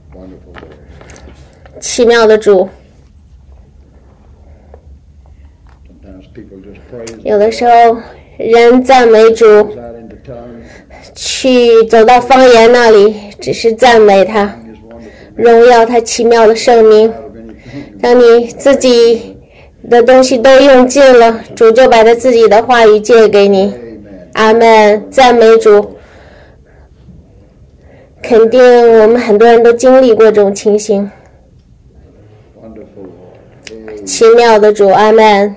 奇妙的主。有的时候人赞美主，去走到方言那里，只是赞美他，荣耀他奇妙的圣名。当你自己的东西都用尽了，主就把他自己的话语借给你。阿们，赞美主。肯定我们很多人都经历过这种情形。奇妙的主，阿们。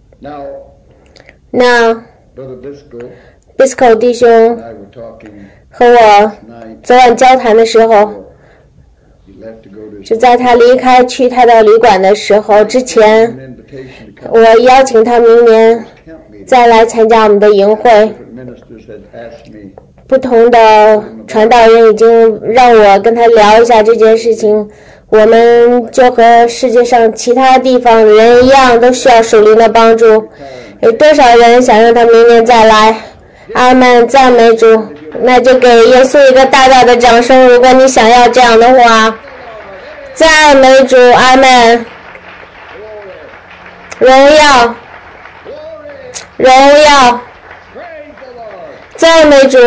那 Bisco 弟兄和我昨晚交谈的时候，是在他离开去他的旅馆的时候之前，我邀请他明年再来参加我们的营会。不同的传道人已经让我跟他聊一下这件事情。我们就和世界上其他地方的人一样，都需要属灵的帮助。有多少人想让他明年再来？阿们，赞美主。那就给耶稣一个大大的掌声，如果你想要这样的话。赞美主，阿们。荣耀，荣耀，赞美主。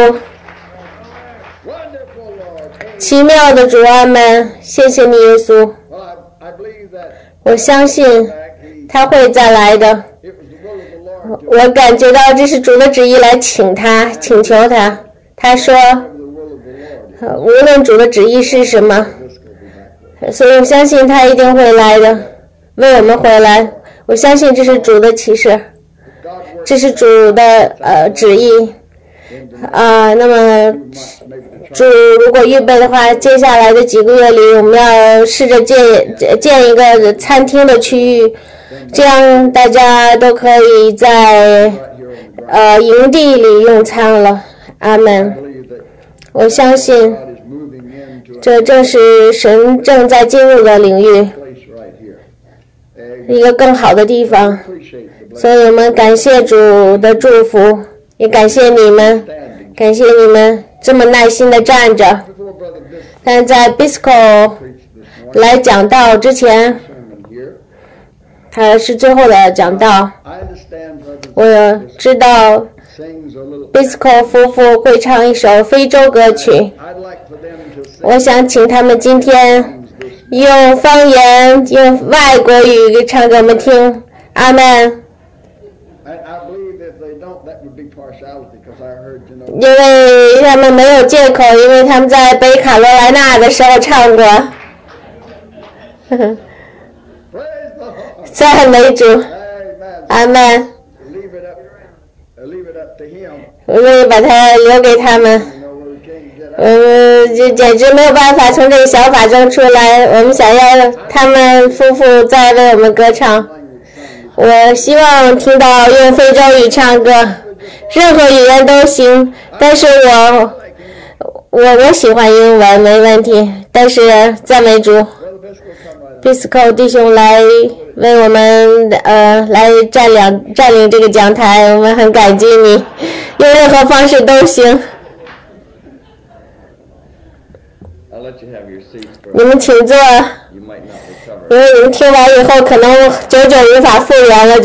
奇妙的主，阿们，谢谢你耶稣。我相信他会再来的。我感觉到这是主的旨意，来请求他。他说无论主的旨意是什么，所以我相信他一定会来的，为我们回来。我相信这是主的启示，这是主的旨意。那么主如果预备的话，接下来的几个月里，我们要试着建一个餐厅的区域，这样大家都可以在营地里用餐了。阿们。我相信这正是神正在进入的领域，一个更好的地方。所以我们感谢主的祝福，也感谢你们这么耐心的站着。但在 Bisco 来讲道之前，他是最后的讲道。我知道 Bisco 夫妇会唱一首非洲歌曲，我想请他们今天用方言，用外国语唱给我们听。阿们。因为他们没有借口，因为他们在北卡罗来纳的时候唱过。赞美主，阿们。我愿意把它留给他们。这简直没有办法从这个小法中出来。我们想要他们夫妇再为我们歌唱。我希望听到用非洲语唱歌，任何语言都行，但是我喜欢英文，没问题。但是赞美主， Bisco 弟兄来为我们来占领这个讲台，我们很感激你，用任何方式都行。你们请坐，因为你们听完以后可能久久无法复原了就。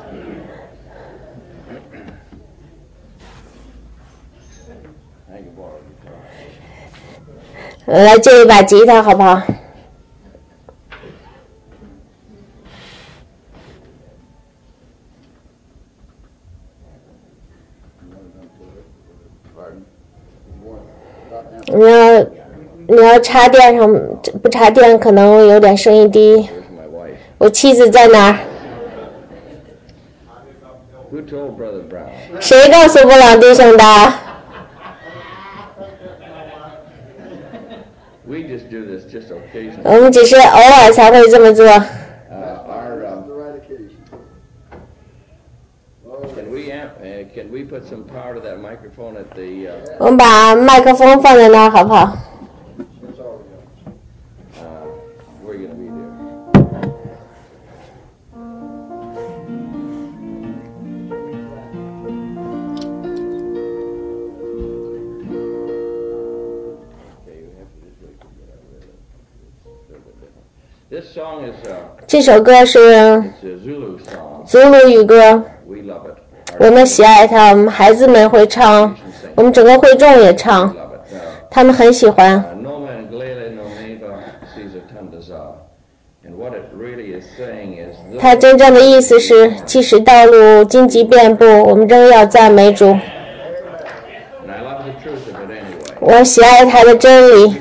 来借一把吉他好不好？你要插电上，不插电可能有点声音低。我妻子在哪儿？谁告诉布朗弟兄的？我们只是偶尔才会这么做。我们把麦克风放在那儿好不好？ 这首歌是祖鲁语歌，我们喜爱它，我们孩子们会唱，我们整个会众也唱，他们很喜欢。它真正的意思是，即使道路荆棘遍布，我们仍要赞美主。我喜爱它的真理。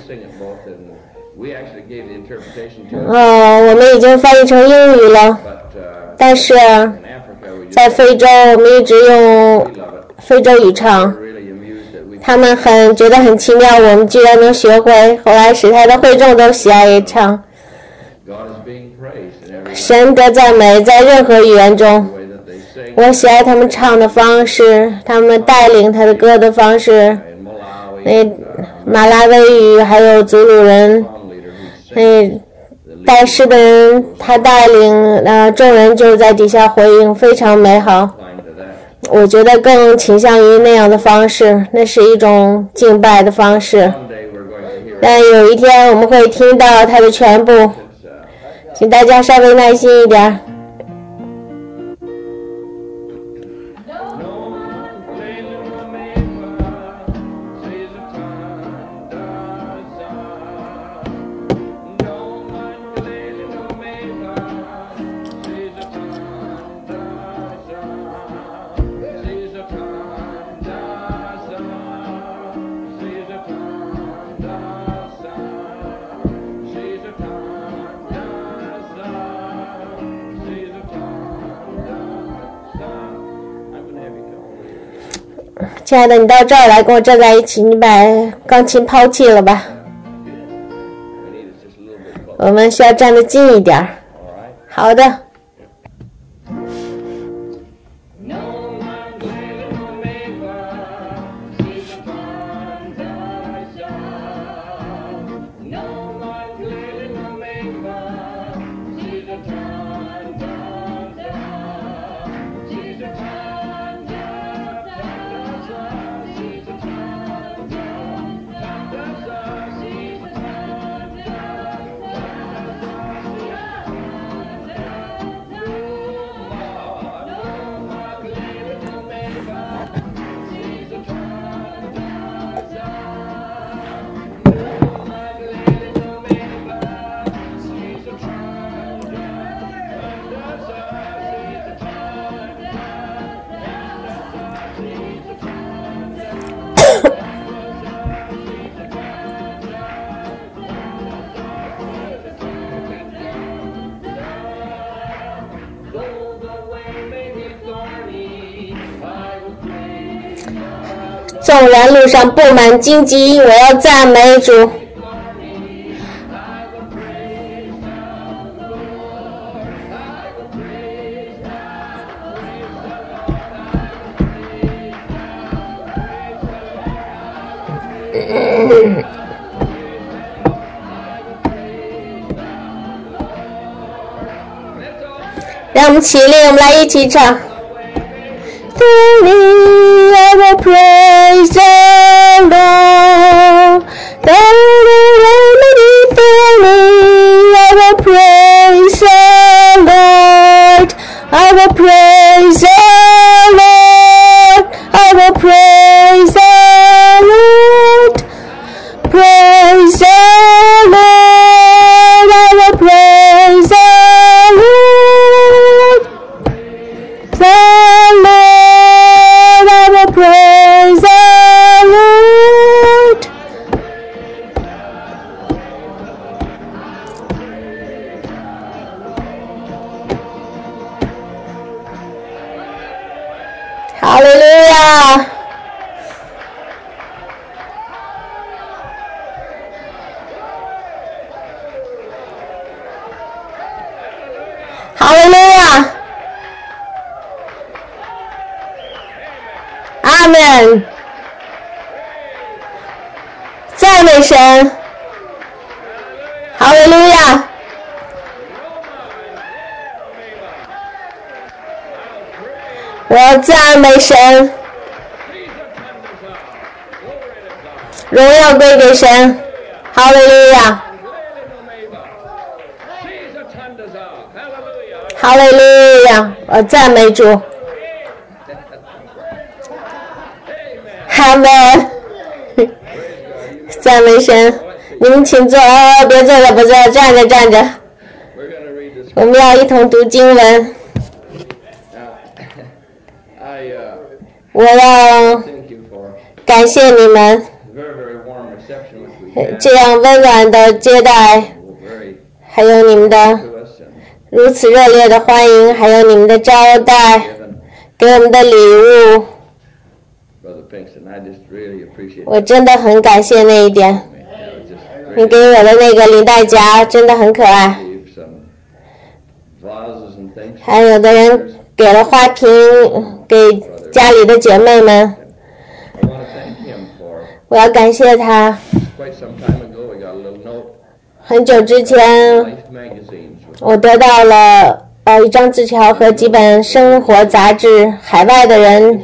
我们已经翻译成英语了，但是在非洲我们一直用非洲语唱，他们觉得很奇妙，我们居然能学会，后来使他的会众都喜爱唱。神得赞美在任何语言中，我喜爱他们唱的方式，他们带领他的歌的方式，马拉维语还有祖鲁人，带诗的人他带领众人就在底下回应，非常美好。我觉得更倾向于那样的方式，那是一种敬拜的方式。但有一天我们会听到它的全部，请大家稍微耐心一点。亲爱的，你到这儿来跟我站在一起，你把钢琴抛弃了吧？我们需要站得近一点。好的。纵然路上布满荆棘，我要赞美主。让我们起立，我们来一起唱。I will praise the Lord. I will praise the Lord. I will praise the Lord. I will praise the Lord. Praise the Lord. I will praise the Lord. The Lord, I will praise the Lord. Hallelujah. Hallelujah. Amen. 赞美神。哈利路亚。我赞美神。荣耀归给神。哈利路亚。 哈利路亚！我赞美主。哈门，赞美神。你们请坐，别坐了，不坐，站着站着。我们要一同读经文。我要感谢你们这样温暖的接待，还有你们的如此热烈的欢迎，还有你们的招待，给我们的礼物，我真的很感谢那一点。你给我的那个领带夹真的很可爱，还有的人给了花瓶给家里的姐妹们，我要感谢他。很久之前我得到了一张字条和几本生活杂志，海外的人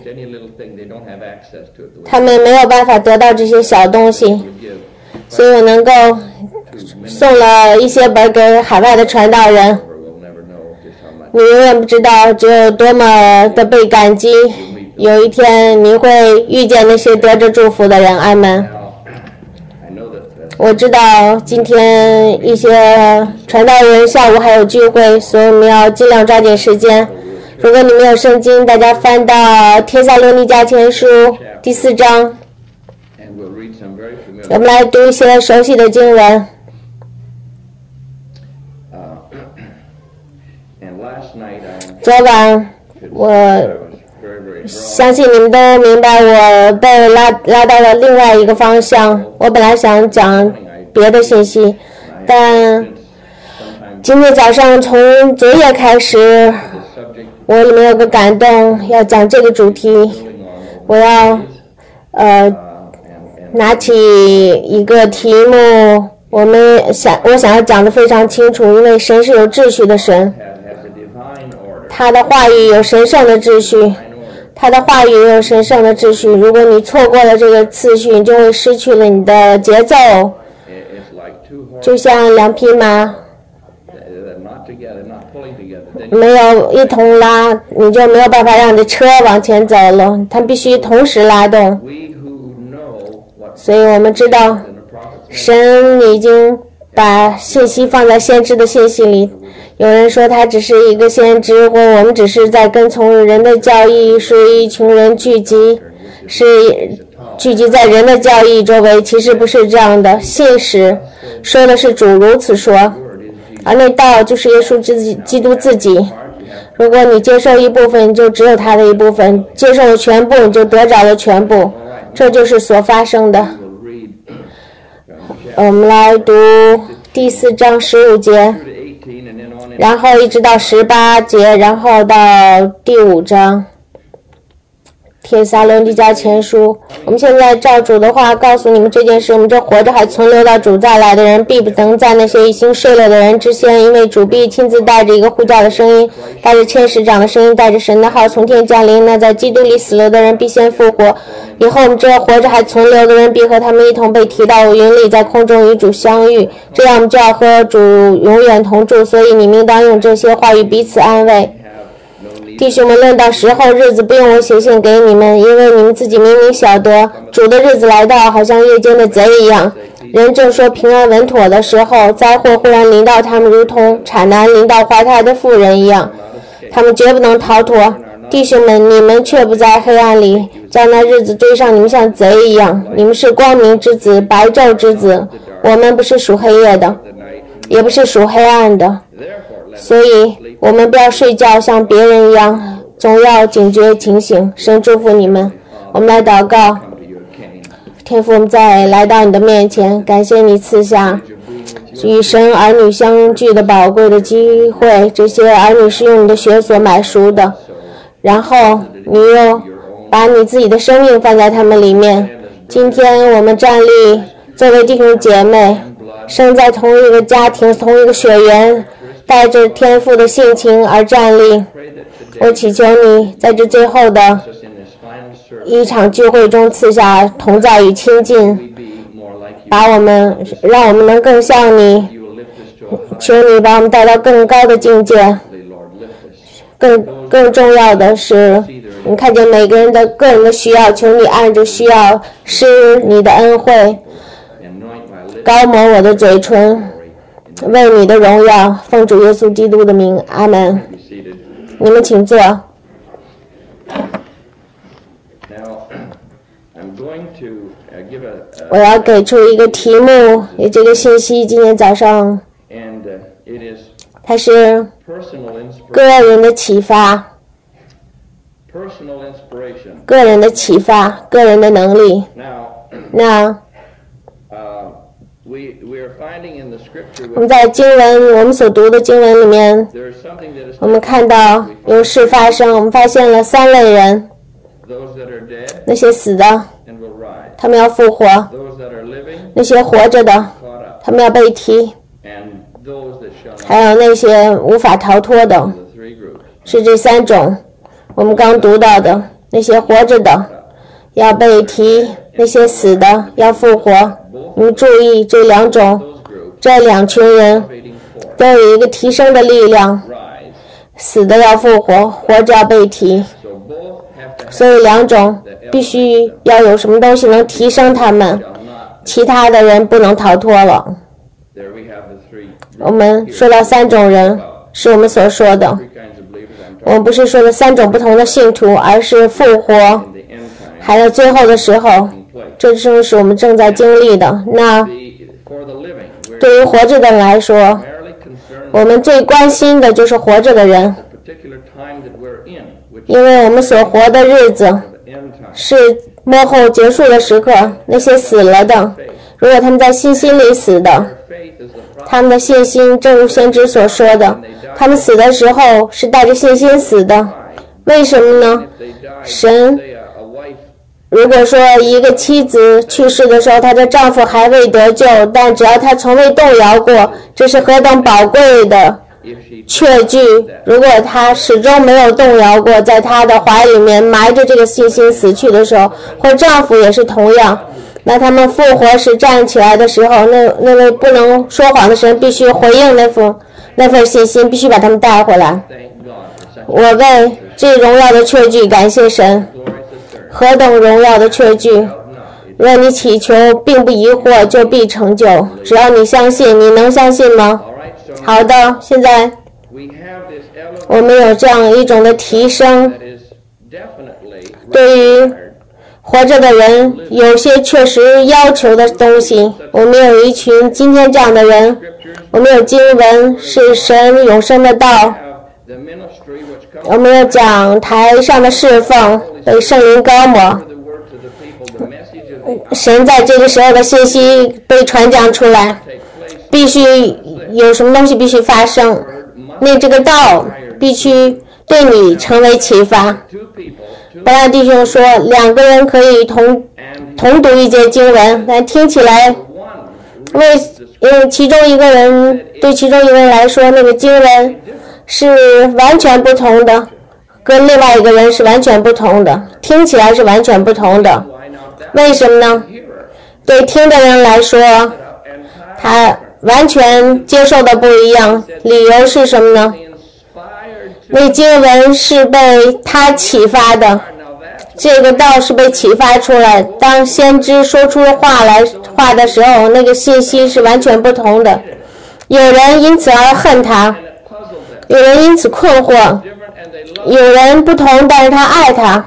他们没有办法得到这些小东西，所以我能够送了一些本给海外的传道人。你永远不知道只有多么的被感激，有一天你会遇见那些得着祝福的人。阿们。我知道今天一些传道人下午还有聚会，所以我们要尽量抓紧时间。如果你没有圣经，大家翻到帖撒罗尼迦前书第4章，我们来读一些熟悉的经文。昨晚我相信你们都明白，我被拉到了另外一个方向。我本来想讲别的信息，但今天早上从昨夜开始，我里面有个感动，要讲这个主题。我要拿起一个题目，我想要讲得非常清楚，因为神是有秩序的神，他的话语有神圣的秩序，他的话语有神圣的秩序。如果你错过了这个次序，你就会失去了你的节奏，就像两匹马没有一同拉，你就没有办法让你的车往前走了，它必须同时拉动。所以我们知道神已经把信息放在先知的信息里。有人说他只是一个先知，或我们只是在跟从人的教义，是一群人聚集在人的教义周围。其实不是这样的，信使说的是主如此说，而那道就是耶稣基督自己。如果你接受一部分，你就只有他的一部分；接受了全部，你就得着了全部。这就是所发生的。我们来读第4章15节，然后一直到18节，然后到第5章。帖撒罗尼迦前书，我们现在照主的话告诉你们这件事。我们这活着还存留到主再来的人，必不能在那些已经睡了的人之先，因为主必亲自带着一个呼叫的声音，带着千使长的声音，带着神的号从天降临。那在基督里死了的人必先复活，以后我们这活着还存留的人必和他们一同被提到云里，在空中与主相遇，这样我们就要和主永远同住。所以你们应当用这些话语彼此安慰。弟兄们，论到时候日子，不用我写信给你们，因为你们自己明明晓得，主的日子来到，好像夜间的贼一样。人正说平安稳妥的时候，灾祸忽然临到他们，如同产难临到怀胎的妇人一样，他们绝不能逃脱。弟兄们，你们却不在黑暗里，叫那日子追上你们像贼一样。你们是光明之子，白昼之子，我们不是属黑夜的，也不是属黑暗的。所以我们不要睡觉像别人一样，总要警觉警醒。神祝福你们。我们来祷告。天父，我们再来到你的面前，感谢你赐下与神儿女相聚的宝贵的机会。这些儿女是用你的血所买赎的，然后你又把你自己的生命放在他们里面。今天我们站立作为弟兄姐妹，生在同一个家庭，同一个血缘，带着天父的性情而站立。我祈求你在这最后的一场聚会中赐下同在与亲近，让我们能更像你。求你把我们带到更高的境界， 更重要的是，你看见每个人的个人的需要，求你按着需要施你的恩惠，膏抹我的嘴唇，为你的荣耀，奉主耶稣基督的名，阿们。你们请坐。我要给出一个题目，这个信息今天早上，它是个人的启发，个人的启发，个人的能力。那我们在我们所读的经文里面，我们看到有事发生，我们发现了3类人，那些死的，他们要复活；那些活着的，他们要被提；还有那些无法逃脱的，是这3种。我们刚读到的，那些活着的要被提，那些死的要复活。你们注意这2种，这2群人都有一个提升的力量，死的要复活，活着要被提。所以2种必须要有什么东西能提升他们，其他的人不能逃脱了。我们说到3种人，是我们所说的，我们不是说的3种不同的信徒，而是复活还有最后的时候，这正是我们正在经历的。那对于活着的人来说，我们最关心的就是活着的人，因为我们所活的日子是末后结束的时刻。那些死了的，如果他们在信心里死的，他们的信心正如先知所说的，他们死的时候是带着信心死的。为什么呢？神如果说一个妻子去世的时候，她的丈夫还未得救，但只要她从未动摇过，这是何等宝贵的确据。如果她始终没有动摇过，在她的怀里面埋着这个信心死去的时候，或丈夫也是同样，那他们复活时站起来的时候，那位不能说谎的神必须回应那份信心，必须把他们带回来。我为这荣耀的确据感谢神，何等荣耀的确据！若你祈求并不疑惑，就必成就。只要你相信，你能相信吗？好的，现在我们有这样一种的提升，对于活着的人有些确实要求的东西。我们有一群今天这样的人，我们有经文是神永生的道，我们有讲台上的侍奉被圣灵膏抹，神在这个时候的信息被传讲出来，必须有什么东西必须发生，那这个道必须对你成为启发。本来弟兄说2个人可以同读一节经文，但听起来因为其中一个人来说，那个经文是完全不同的，跟另外一个人是完全不同的，听起来是完全不同的。为什么呢？对听的人来说，他完全接受的不一样。理由是什么呢？那经文是被他启发的，这个道是被启发出来。当先知说出话的时候，那个信息是完全不同的。有人因此而恨他，有人因此困惑，有人不同，但是他爱他。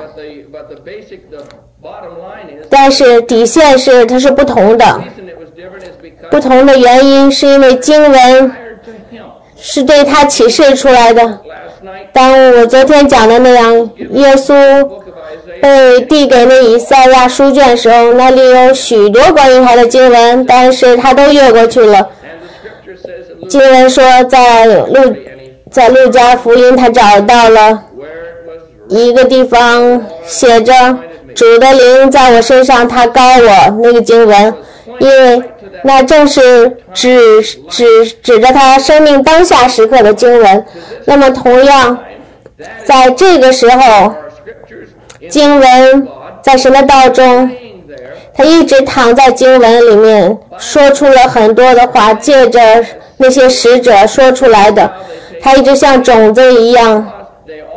但是底线是它是不同的，不同的原因是因为经文是对他启示出来的。当我昨天讲的那样，耶稣被递给那以赛亚书卷的时候，那里有许多关于他的经文，但是他都越过去了。经文说在路加福音他找到了一个地方写着主的灵在我身上，他膏我，那个经文，因为那正是指着他生命当下时刻的经文。那么同样在这个时候，经文在神的道中，他一直躺在经文里面，说出了很多的话，借着那些使者说出来的，他一直像种子一样，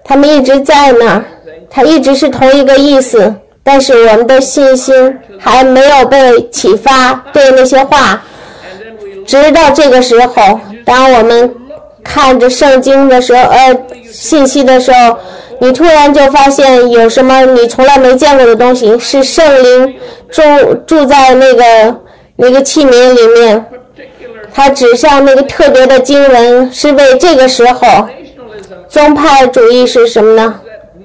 他们一直在那儿，它一直是同一个意思，但是我们的信心还没有被启发对那些话。直到这个时候，当我们看着圣经的时候，信息的时候，你突然就发现有什么你从来没见过的东西，是圣灵住在那个器皿里面。它指向那个特别的经文，是为这个时候。宗派主义是什么呢？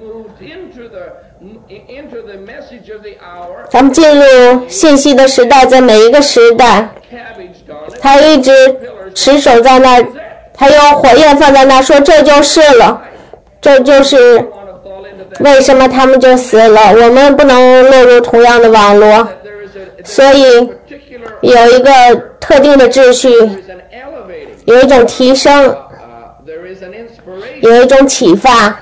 咱们进入信息的时代，在每一个时代，他一直持守在那儿，他用火焰放在那儿，说这就是了，这就是为什么他们就死了。我们不能落入同样的网络，所以有一个特定的秩序，有一种提升，有一种启发。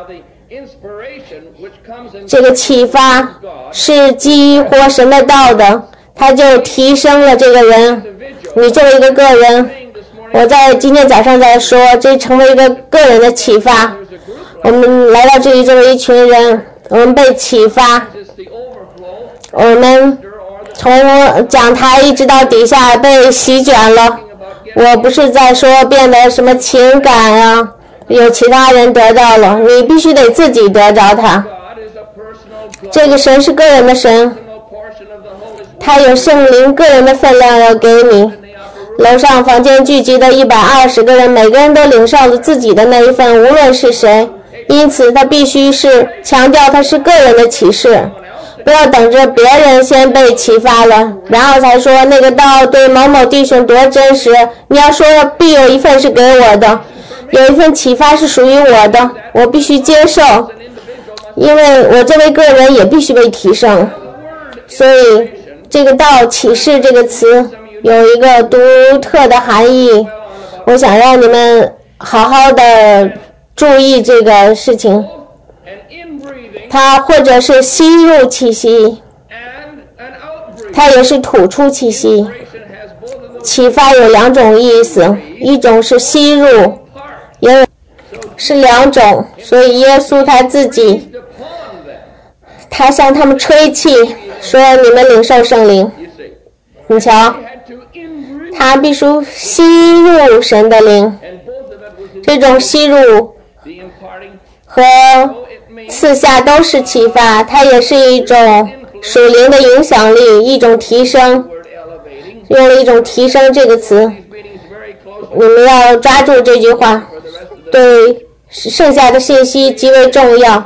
这个启发是基于活神的道的，他就提升了这个人。你作为一个个人，我在今天早上在说，这成为一个个人的启发。我们来到这里作为一群人，我们被启发，我们从讲台一直到底下被席卷了。我不是在说变得什么情感啊，有其他人得到了，你必须得自己得着它。这个神是个人的神，他有圣灵个人的分量要给你。楼上房间聚集的120个人，每个人都领受了自己的那一份，无论是谁。因此他必须是强调他是个人的启示，不要等着别人先被启发了，然后才说那个道对某某弟兄多真实。你要说必有一份是给我的，有一份启发是属于我的，我必须接受，因为我作为个人也必须被提升。所以这个道启示这个词有一个独特的含义，我想让你们好好的注意这个事情。它或者是吸入气息，它也是吐出气息。启发有两种意思，一种是吸入，也有是两种。所以耶稣他自己，他向他们吹气，说你们领受圣灵。你瞧，他必须吸入神的灵，这种吸入和赐下都是启发，它也是一种属灵的影响力，一种提升。用了一种提升这个词，你们要抓住这句话，对剩下的信息极为重要。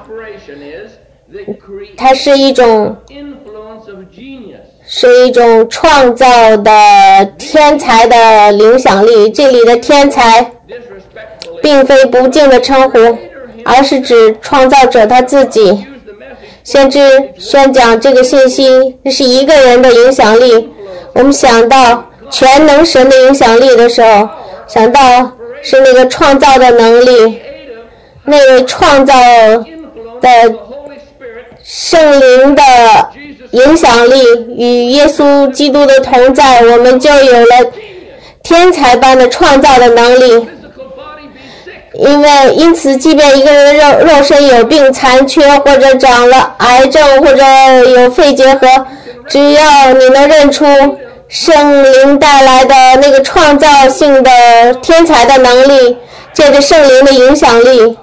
它是一种创造的天才的影响力。这里的天才并非不敬的称呼，而是指创造者他自己。先知宣讲这个信息，这是一个人的影响力。我们想到全能神的影响力的时候，想到是那个创造的能力，那位创造的圣灵的影响力与耶稣基督的同在，我们就有了天才般的创造的能力。因此即便一个人肉身有病残缺，或者长了癌症，或者有肺结核，只要你能认出圣灵带来的那个创造性的天才的能力，借着圣灵的影响力，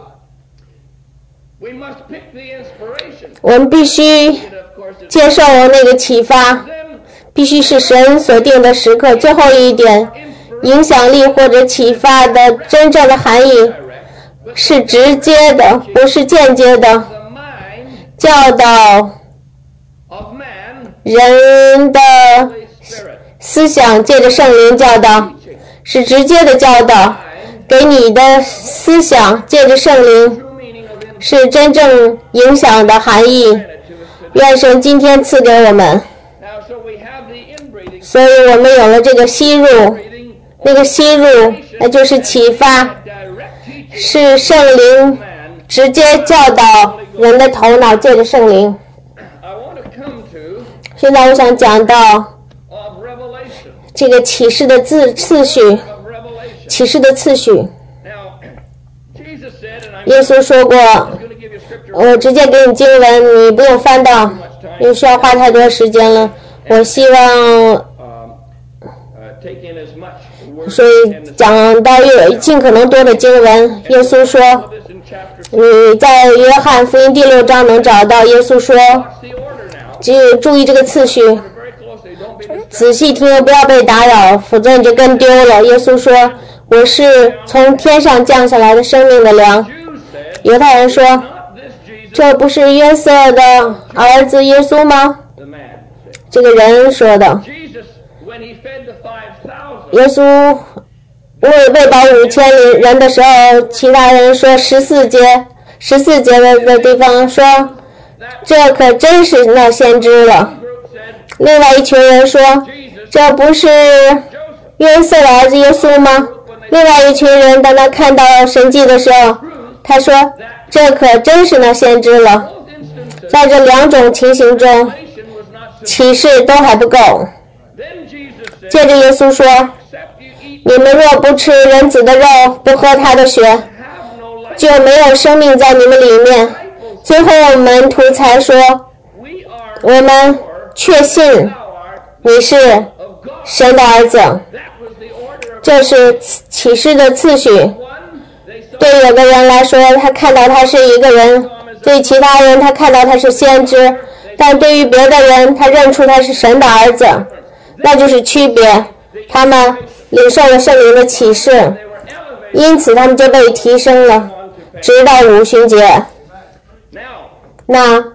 我们必须接受那个启发，必须是神所定的时刻。最后一点，影响力或者启发的真正的含义是直接的，不是间接的。教导人的思想借着圣灵教导，是直接的教导。给你的思想借着圣灵是真正影响的含义。愿神今天赐给我们。所以我们有了这个吸入，那个吸入那就是启发，是圣灵直接教导人的头脑，借着圣灵。现在我想讲到这个启示的次序，启示的次序。 耶稣说过，我直接给你经文，你不用翻到，因为需要花太多时间了。我希望所以讲到尽可能多的经文。耶稣说，你在约翰福音第6章能找到耶稣说，只注意这个次序，仔细听，不要被打扰，否则你就跟丢了。耶稣说，我是从天上降下来的生命的粮。犹太人说，这不是约瑟的儿子耶稣吗？这个人说的。耶稣喂饱5000人的时候，其他人说14节的地方说，这可真是那先知了。另外一群人说，这不是约瑟的儿子耶稣吗？另外一群人当他看到神迹的时候，他说，这可真是那先知了。在这2种情形中，启示都还不够。接着耶稣说，你们若不吃人子的肉，不喝他的血，就没有生命在你们里面。最后门徒才说，我们确信你是神的儿子。这是启示的次序。对有的人来说，他看到他是一个人；对其他人，他看到他是先知；但对于别的人，他认出他是神的儿子，那就是区别。他们领受了圣灵的启示，因此他们就被提升了，直到五旬节。那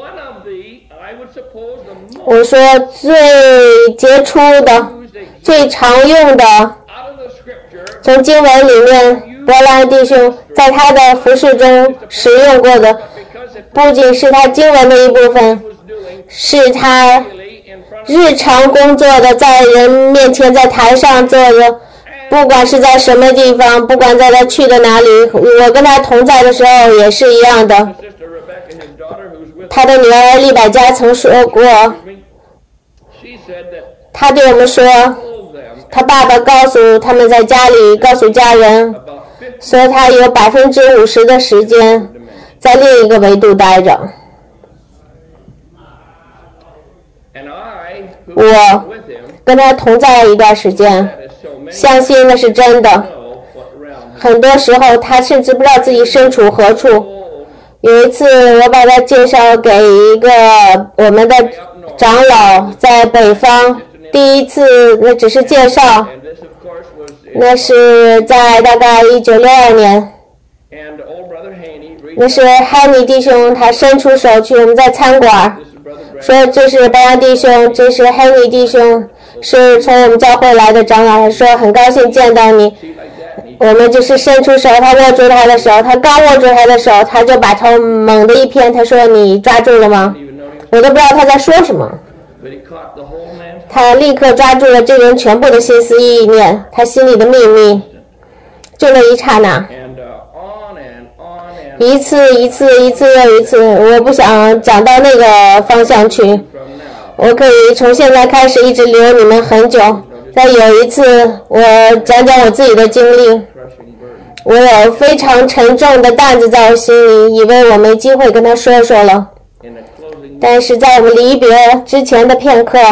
我说最杰出的、最常用的，从经文里面伯兰弟兄在他的服事中使用过的，不仅是他经文的一部分，是他日常工作的，在人面前在台上做的，不管是在什么地方，不管在他去的哪里，我跟他同在的时候也是一样的。他的女儿利百加曾说过，他对我们说，他爸爸告诉他们在家里告诉家人，说他有50%的时间在另一个维度待着。我跟他同在一段时间，相信那是真的。很多时候他甚至不知道自己身处何处。有一次我把他介绍给一个我们的长老，在北方，第一次那只是介绍，那是在大概1962年，那是汉尼弟兄他伸出手去，我们在餐馆说，这是白杨弟兄，这是汉尼弟兄，是从我们教会来的长老。他说很高兴见到你，我们就是伸出手，他握住他的手，他刚握住他的手，他就把头猛地一偏，他说你抓住了吗？我都不知道他在说什么。他立刻抓住了这人全部的心思意念，他心里的秘密，就那一刹那，一次又一次。我不想讲到那个方向去，我可以从现在开始一直留你们很久。但有一次我讲讲我自己的经历，我有非常沉重的担子在我心里，以为我没机会跟他说说了。但是在我们离别之前的片刻，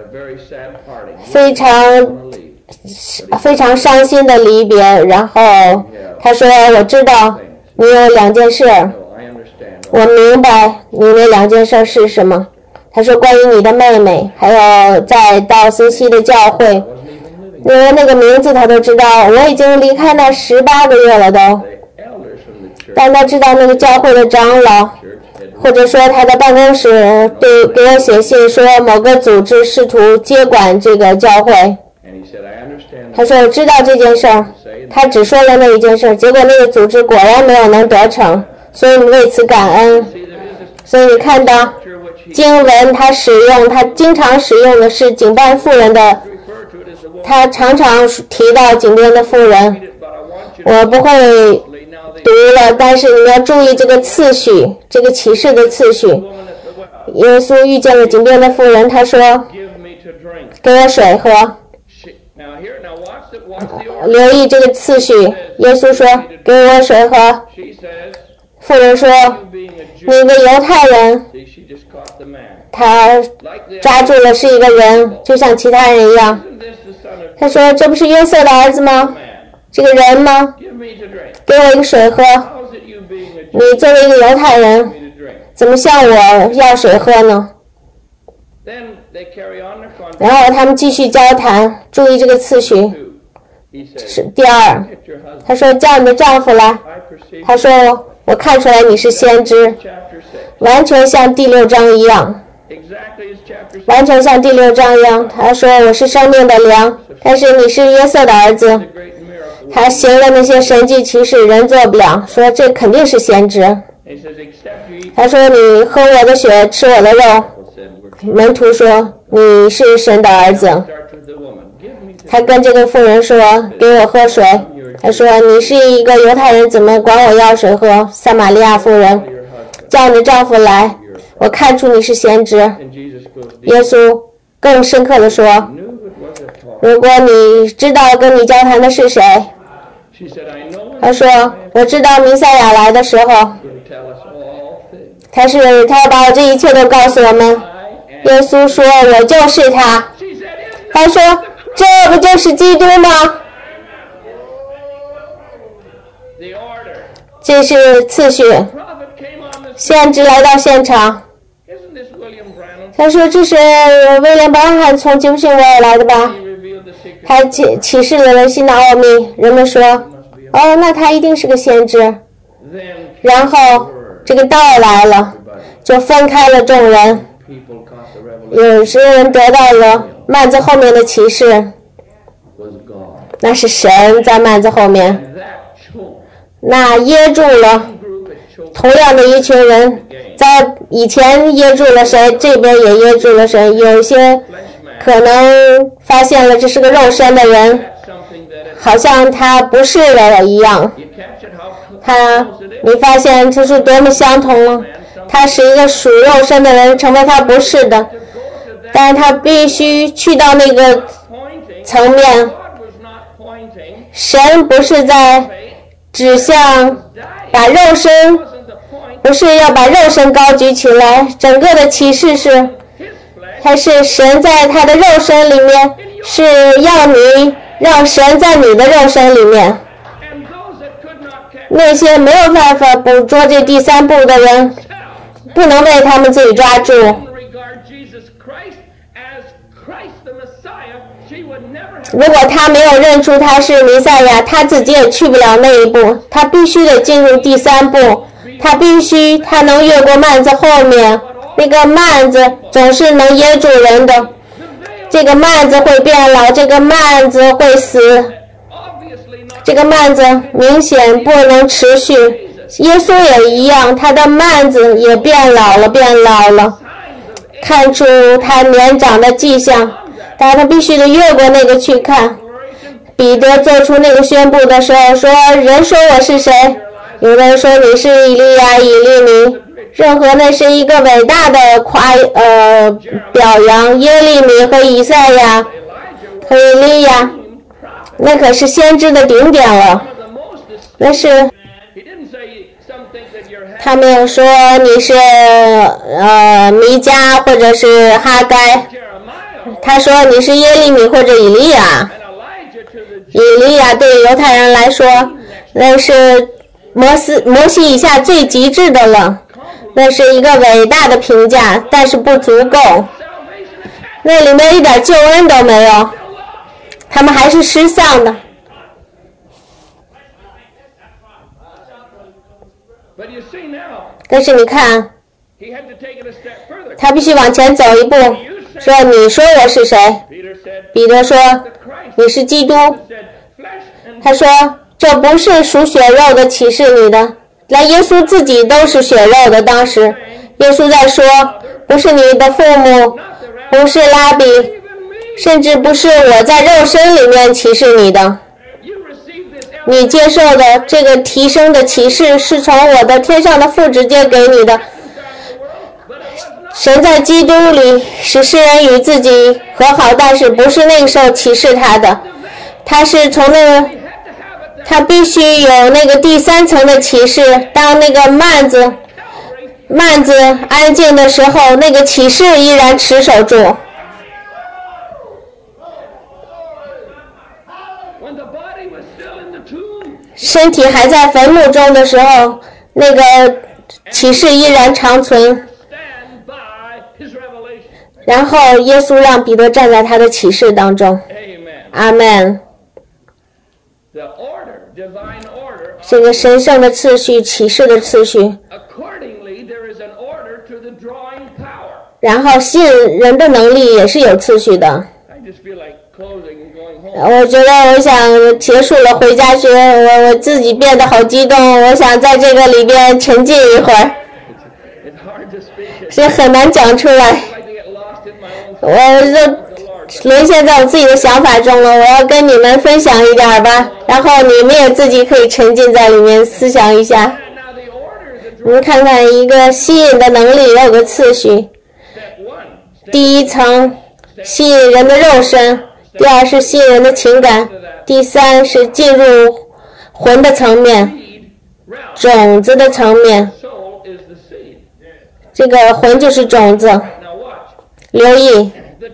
非常伤心的离别。然后他说，我知道你有2件事，我明白你那2件事是什么。他说关于你的妹妹，还有在道斯西的教会，那个名字他都知道。我已经离开那18个月了都，但他知道那个教会的长老，或者说他的办公室给我写信说某个组织试图接管这个教会。他说我知道这件事儿，他只说了那一件事，结果那个组织果然没有能得逞，所以为此感恩。所以你看到经文他经常使用的是井边妇人的，他常常提到井边的妇人。我不会读了，但是你要注意这个次序，这个启示的次序。耶稣遇见了井边的妇人，他说给我水喝。 留意这个次序。耶稣说：“给我水喝。”妇人说：“你一个犹太人。”他抓住了是一个人，就像其他人一样。他说：“这不是约瑟的儿子吗？这个人吗？给我一个水喝。你作为一个犹太人，怎么向我要水喝呢？”然后他们继续交谈，注意这个次序。是第二，他说：“叫你的丈夫来。”他说：“我看出来你是先知。”完全像第6章一样，完全像第6章一样。他说：“我是生命的粮，但是你是约瑟的儿子。”他行了那些神迹奇事，人做不了，说这肯定是先知。他说：“你喝我的血，吃我的肉。”门徒说：“你是神的儿子。”他跟这个妇人说：“给我喝水。”他说：“你是一个犹太人，怎么管我要水喝？”撒玛利亚妇人，叫你的丈夫来，我看出你是先知。耶稣更深刻地说：“如果你知道跟你交谈的是谁？”他说：“我知道弥赛亚来的时候，他要把我这一切都告诉我们。”耶稣说：“我就是他。”他说：“这不就是基督吗？”这是次序。先知来到现场，他说：“这是威廉·伯恩汉从吉普逊维尔来的吧？”他启示了人心的奥秘。人们说：“哦，那他一定是个先知。”然后这个道来了，就分开了众人。有些人得到了幔子后面的启示，那是神在幔子后面，那噎住了同样的一群人，在以前噎住了谁，这边也噎住了谁。有些可能发现了这是个肉身的人，好像他不是了一样。你发现这是多么相同了，他是一个属肉身的人，成为他不是的，但是他必须去到那个层面。神不是在指向把肉身，不是要把肉身高举起来，整个的启示是，还是神在他的肉身里面，是要你让神在你的肉身里面。那些没有办法捕捉这第三步的人，不能被他们自己抓住。如果他没有认出他是弥赛亚，他自己也去不了那一步。他必须得进入第三步，他能越过幔子后面。那个幔子总是能噎住人的，这个幔子会变老，这个幔子会死，这个幔子明显不能持续。耶稣也一样，他的幔子也变老了，看出他年长的迹象，但他必须得越过那个去看。彼得做出那个宣布的时候说：“人说我是谁？有人说你是以利亚、以利米。”任何那是一个伟大的表扬，耶利米和以赛亚和以利亚，那可是先知的顶点了。那是他没有说你是弥迦或者是哈该，他说你是耶利米或者以利亚。以利亚对犹太人来说，那是摩西以下最极致的了，那是一个伟大的评价，但是不足够，那里面一点救恩都没有，他们还是失丧的。但是你看，他必须往前走一步，说：“你说我是谁？”彼得说：“你是基督。”他说：“这不是属血肉的启示你的。”连耶稣自己都是血肉的。当时耶稣在说：“不是你的父母，不是拉比，甚至不是我在肉身里面启示你的。你接受的这个提升的启示是从我的天上的父直接给你的。神在基督里使世人与自己和好，但是不是那个时候启示他的。 他是从那个，他必须有那个第三层的启示。当那个幔子安静的时候，那个启示依然持守住。身体还在坟墓中的时候，那个启示依然长存。然后耶稣让彼得站在他的启示当中。阿们。这个神圣的次序，启示的次序。然后吸引人的能力也是有次序的。我觉得我想结束了回家去，我自己变得好激动，我想在这个里边沉浸一会儿，是很难讲出来。我就沦陷在我自己的想法中了，我要跟你们分享一点吧，然后你们也自己可以沉浸在里面思想一下。我们看看一个吸引的能力也有个次序。第一层吸引人的肉身，第二是吸引人的情感，第三是进入魂的层面，种子的层面。这个魂就是种子。留意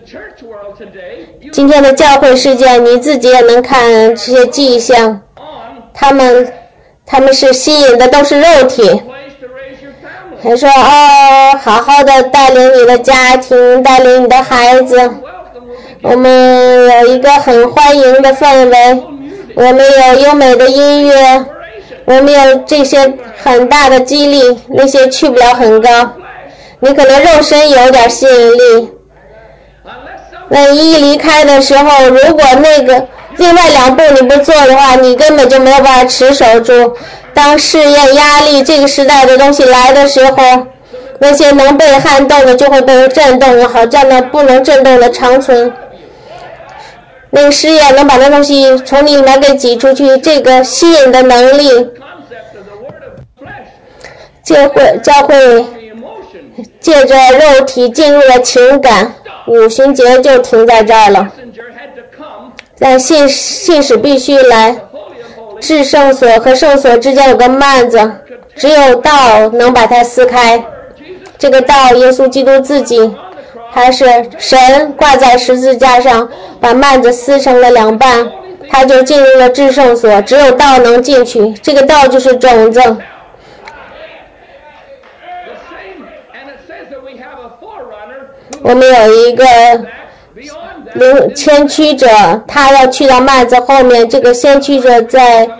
今天的教会事件，你自己也能看这些迹象，他们是吸引的都是肉体。还说好好的带领你的家庭，带领你的孩子，我们有一个很欢迎的氛围，我们有优美的音乐，我们有这些很大的激励，那些去不了很高。你可能肉身有点吸引力，那一离开的时候，如果那个另外两步你不做的话，你根本就没有办法持守住。当试验压力这个时代的东西来的时候，那些能被撼动的就会被震动，好叫那不能震动的长存。那个试验能把那东西从你里面给挤出去，这个吸引的能力，教会借着肉体进入了情感，五旬节就停在这儿了。但信使必须来，至圣所和圣所之间有个幔子，只有道能把它撕开。这个道耶稣基督自己，还是神挂在十字架上，把幔子撕成了两半，他就进入了至圣所，只有道能进去。这个道就是种子。我们有一个先驱者，他要去到幔子后面，这个先驱者在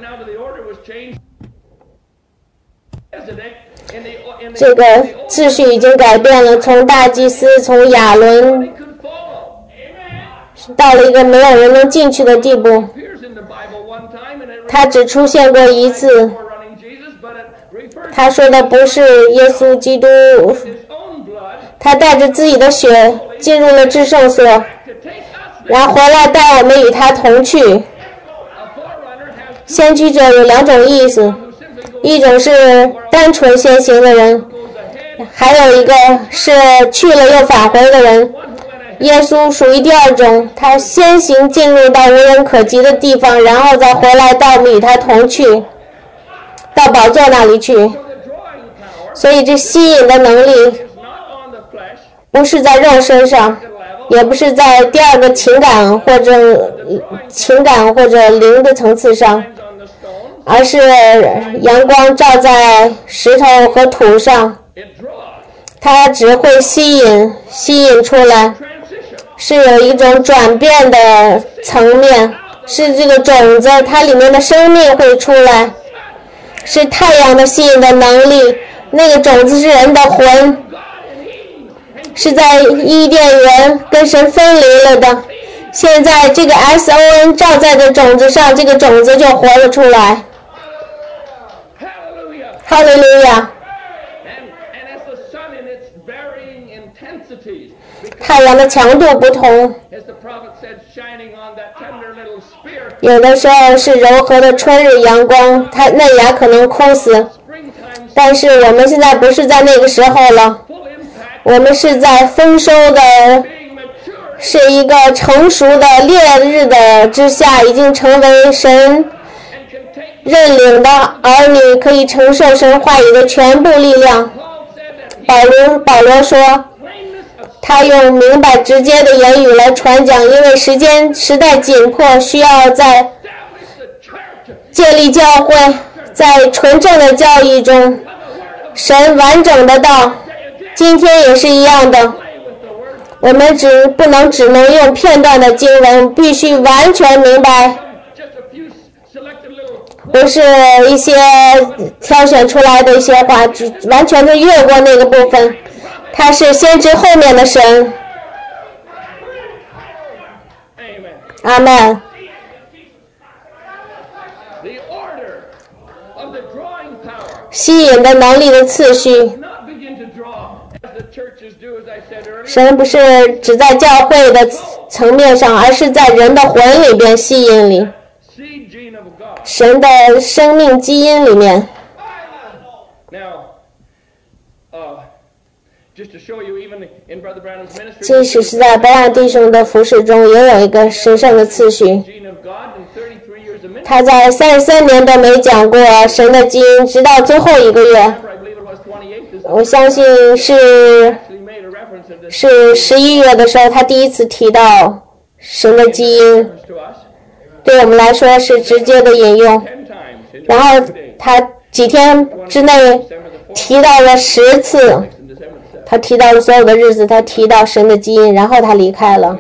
这个秩序已经改变了，从大祭司，从亚伦到了一个没有人能进去的地步。他只出现过一次，他说的不是耶稣基督，他带着自己的血进入了至圣所，然后回来带我们与他同去。先驱者有两种意思，一种是单纯先行的人，还有一个是去了又返回的人。耶稣属于第二种，他先行进入到无人可及的地方，然后再回来带我们与他同去，到宝座那里去。所以这吸引的能力不是在肉身上，也不是在第二个情感或者灵的层次上，而是阳光照在石头和土上，它只会吸引出来，是有一种转变的层面，是这个种子它里面的生命会出来，是太阳的吸引的能力。那个种子是人的魂，是在伊甸园跟神分离了的，现在这个 SON 照在这种子上，这个种子就活了出来。哈利路亚！太阳的强度不同，有的时候是柔和的春日阳光，它嫩芽可能枯死，但是我们现在不是在那个时候了，我们是在丰收的是一个成熟的烈日的之下，已经成为神认领的儿女，可以承受神话语的全部力量。保罗说，他用明白直接的言语来传讲，因为时代紧迫，需要在建立教会，在纯正的教义中，神完整的道，今天也是一样的。我们不能只能用片段的经文，必须完全明白，不是一些挑选出来的一些话，完全的越过那个部分。他是先知后面的神。阿们。吸引的能力的次序，神不是只在教会的层面上，而是在人的魂里边吸引里，神的生命基因里面。即使是在伯兰弟兄的服事中，也有一个神圣的次序。他在33年都没讲过神的基因，直到最后一个月，我相信是11月的时候，他第一次提到神的基因，对我们来说是直接的引用。然后他几天之内提到了10次，他提到了所有的日子，他提到神的基因，然后他离开了。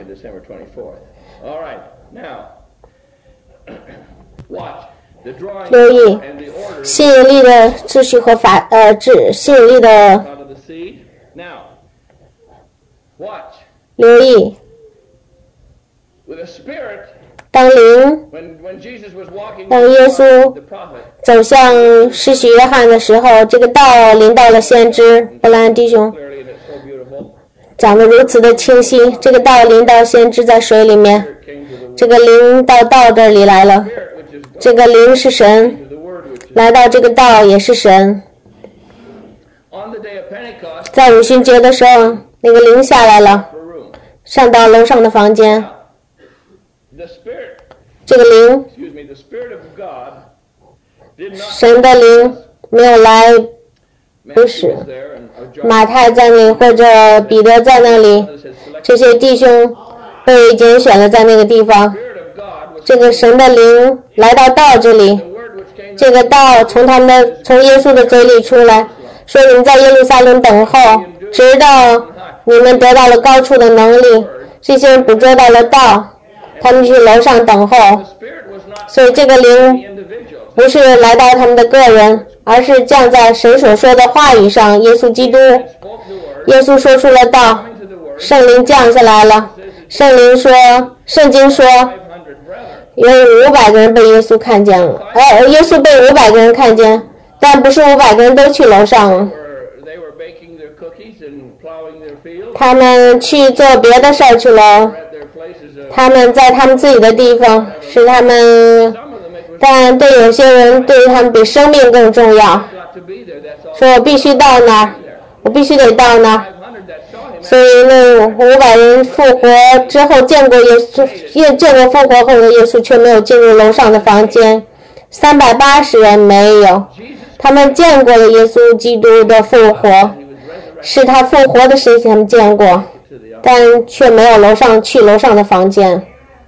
留意吸引力的秩序和吸引力的留意。当耶稣走向施洗约翰的时候，这个道临到了先知伯兰弟兄，讲得如此的清晰。这个道临到先知在水里面，这个灵到道这里来了，这个灵是神，来到这个道也是神。在五旬节的时候，那个灵下来了，上到楼上的房间。这个灵，神的灵没有来，不是马太在那里或者彼得在那里，这些弟兄被拣选了在那个地方。这个神的灵来到道这里，这个道从耶稣的嘴里出来，说你们在耶路撒冷等候，直到你们得到了高处的能力。这些人捕捉到了道，他们去楼上等候。所以这个灵不是来到他们的个人，而是降在神所说的话语上。耶稣基督，耶稣说出了道，圣灵降下来了。圣经说有500个人被耶稣看见了，耶稣被500个人看见，但不是500个人都去楼上了。他们去做别的事儿去了，他们在他们自己的地方，是他们，但对有些人，对于他们比生命更重要，说我必须到那儿，我必须得到那儿。所以那500人复活之后见过耶稣，见过复活后的耶稣，却没有进入楼上的房间。380人没有，他们见过了耶稣基督的复活，是他复活的事情他们见过，但却没有去楼上的房间。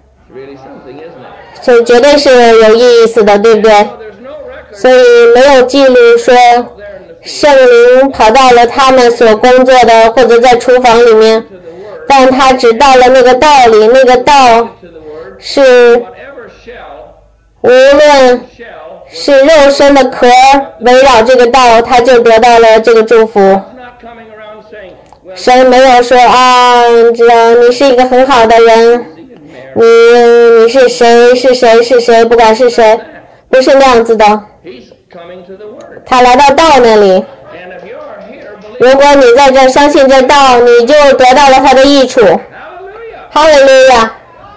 所以绝对是有意思的，对不对？所以没有记录说圣灵跑到了他们所工作的或者在厨房里面，但他只到了那个道里，那个道是无论是肉身的壳围绕这个道，他就得到了这个祝福。神没有说你是一个很好的人，你是谁是谁是谁，不管是谁，不是那样子的。他来到道那里，如果你在这相信这道，你就得到了他的益处。哈利路亚！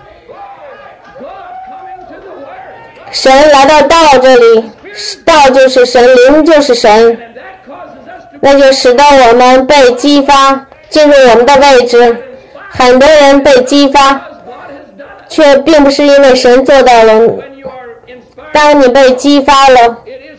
神来到道这里，道就是神，灵就是神，那就使得我们被激发进入我们的位置， 很多人被激发，却并不是因为神做到了。当你被激发了，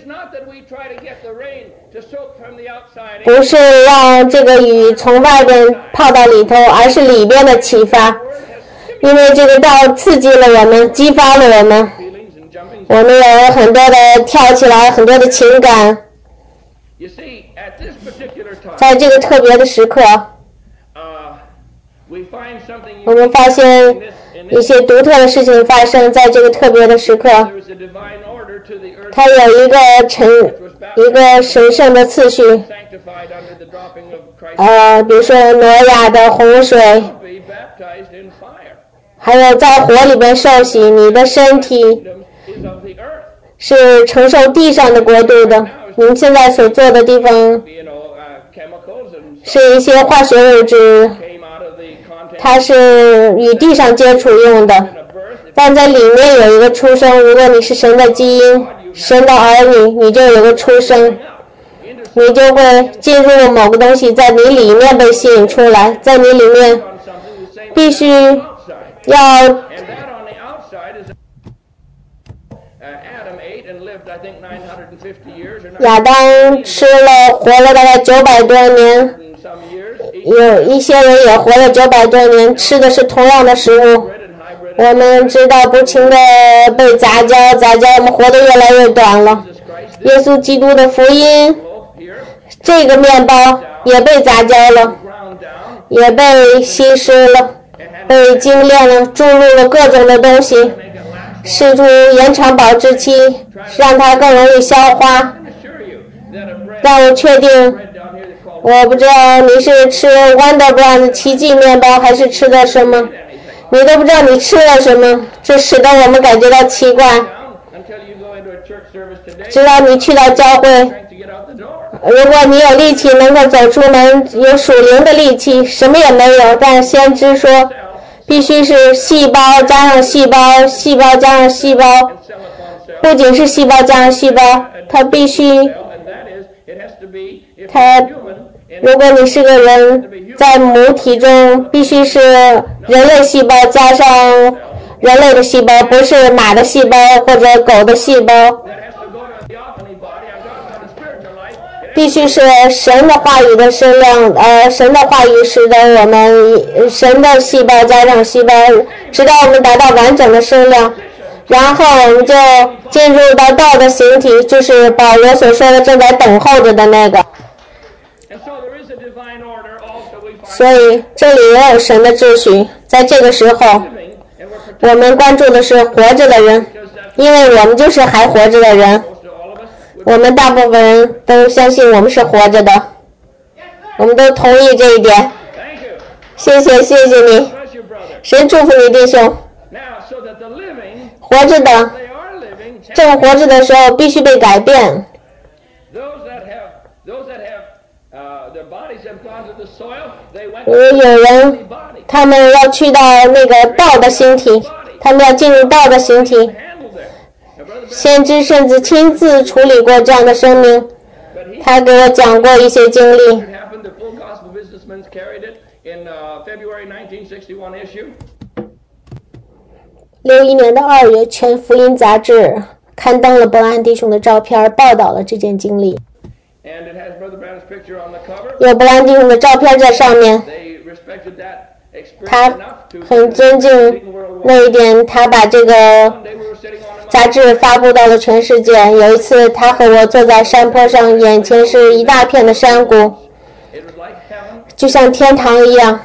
不是让这个雨从外边泡到里头，而是里边的启发。因为这个道刺激了我们，激发了我们，我们有很多的跳起来，很多的情感。在这个特别的时刻，我们发现一些独特的事情发生在这个特别的时刻。它有一个神圣的次序，比如说挪亚的洪水，还有在火里边受洗，你的身体是承受地上的国度的。您现在所做的地方是一些化学物质，它是与地上接触用的，但在里面有一个出生。如果你是神的基因，神的儿女，你就有个出生，你就会进入某个东西，在你里面被吸引出来，在你里面必须要亚当吃了活了大概900多年，有一些人也活了900多年，吃的是同样的食物。我们知道不停的被杂交，我们活得越来越短了。耶稣基督的福音，这个面包也被杂交了，也被稀释了，被精炼了，注入了各种的东西，试图延长保质期，让它更容易消化。但我确定，我不知道你是吃 Wonder Bread 奇迹面包还是吃的什么，你都不知道你吃了什么，这使得我们感觉到奇怪。直到你去到教会，如果你有力气能够走出门，有属灵的力气，什么也没有，但是先知说必须是细胞加上细胞，细胞加上细胞，不仅是细胞加上细胞，它必须如果你是个人，在母体中必须是人类细胞加上人类的细胞，不是马的细胞或者狗的细胞，必须是神的话语的声量，神的话语使得我们神的细胞加上细胞，直到我们达到完整的声量，然后我们就进入到道的形体，就是保罗所说的正在等候着的那个。所以这里也有神的秩序。在这个时候，我们关注的是活着的人，因为我们就是还活着的人。我们大部分人都相信我们是活着的，我们都同意这一点。谢谢你，神祝福你弟兄。活着的，正活着的时候必须被改变。有人他们要去到那个道的形体，他们要进入道的形体。先知甚至亲自处理过这样的生命，他给我讲过一些经历。61年的2月，全福音杂志刊登了伯安弟兄的照片，报道了这件经历。有伯安弟兄的照片在上面，他很尊敬那一点，他把这个杂志发布到了全世界。有一次他和我坐在山坡上，眼前是一大片的山谷，就像天堂一样，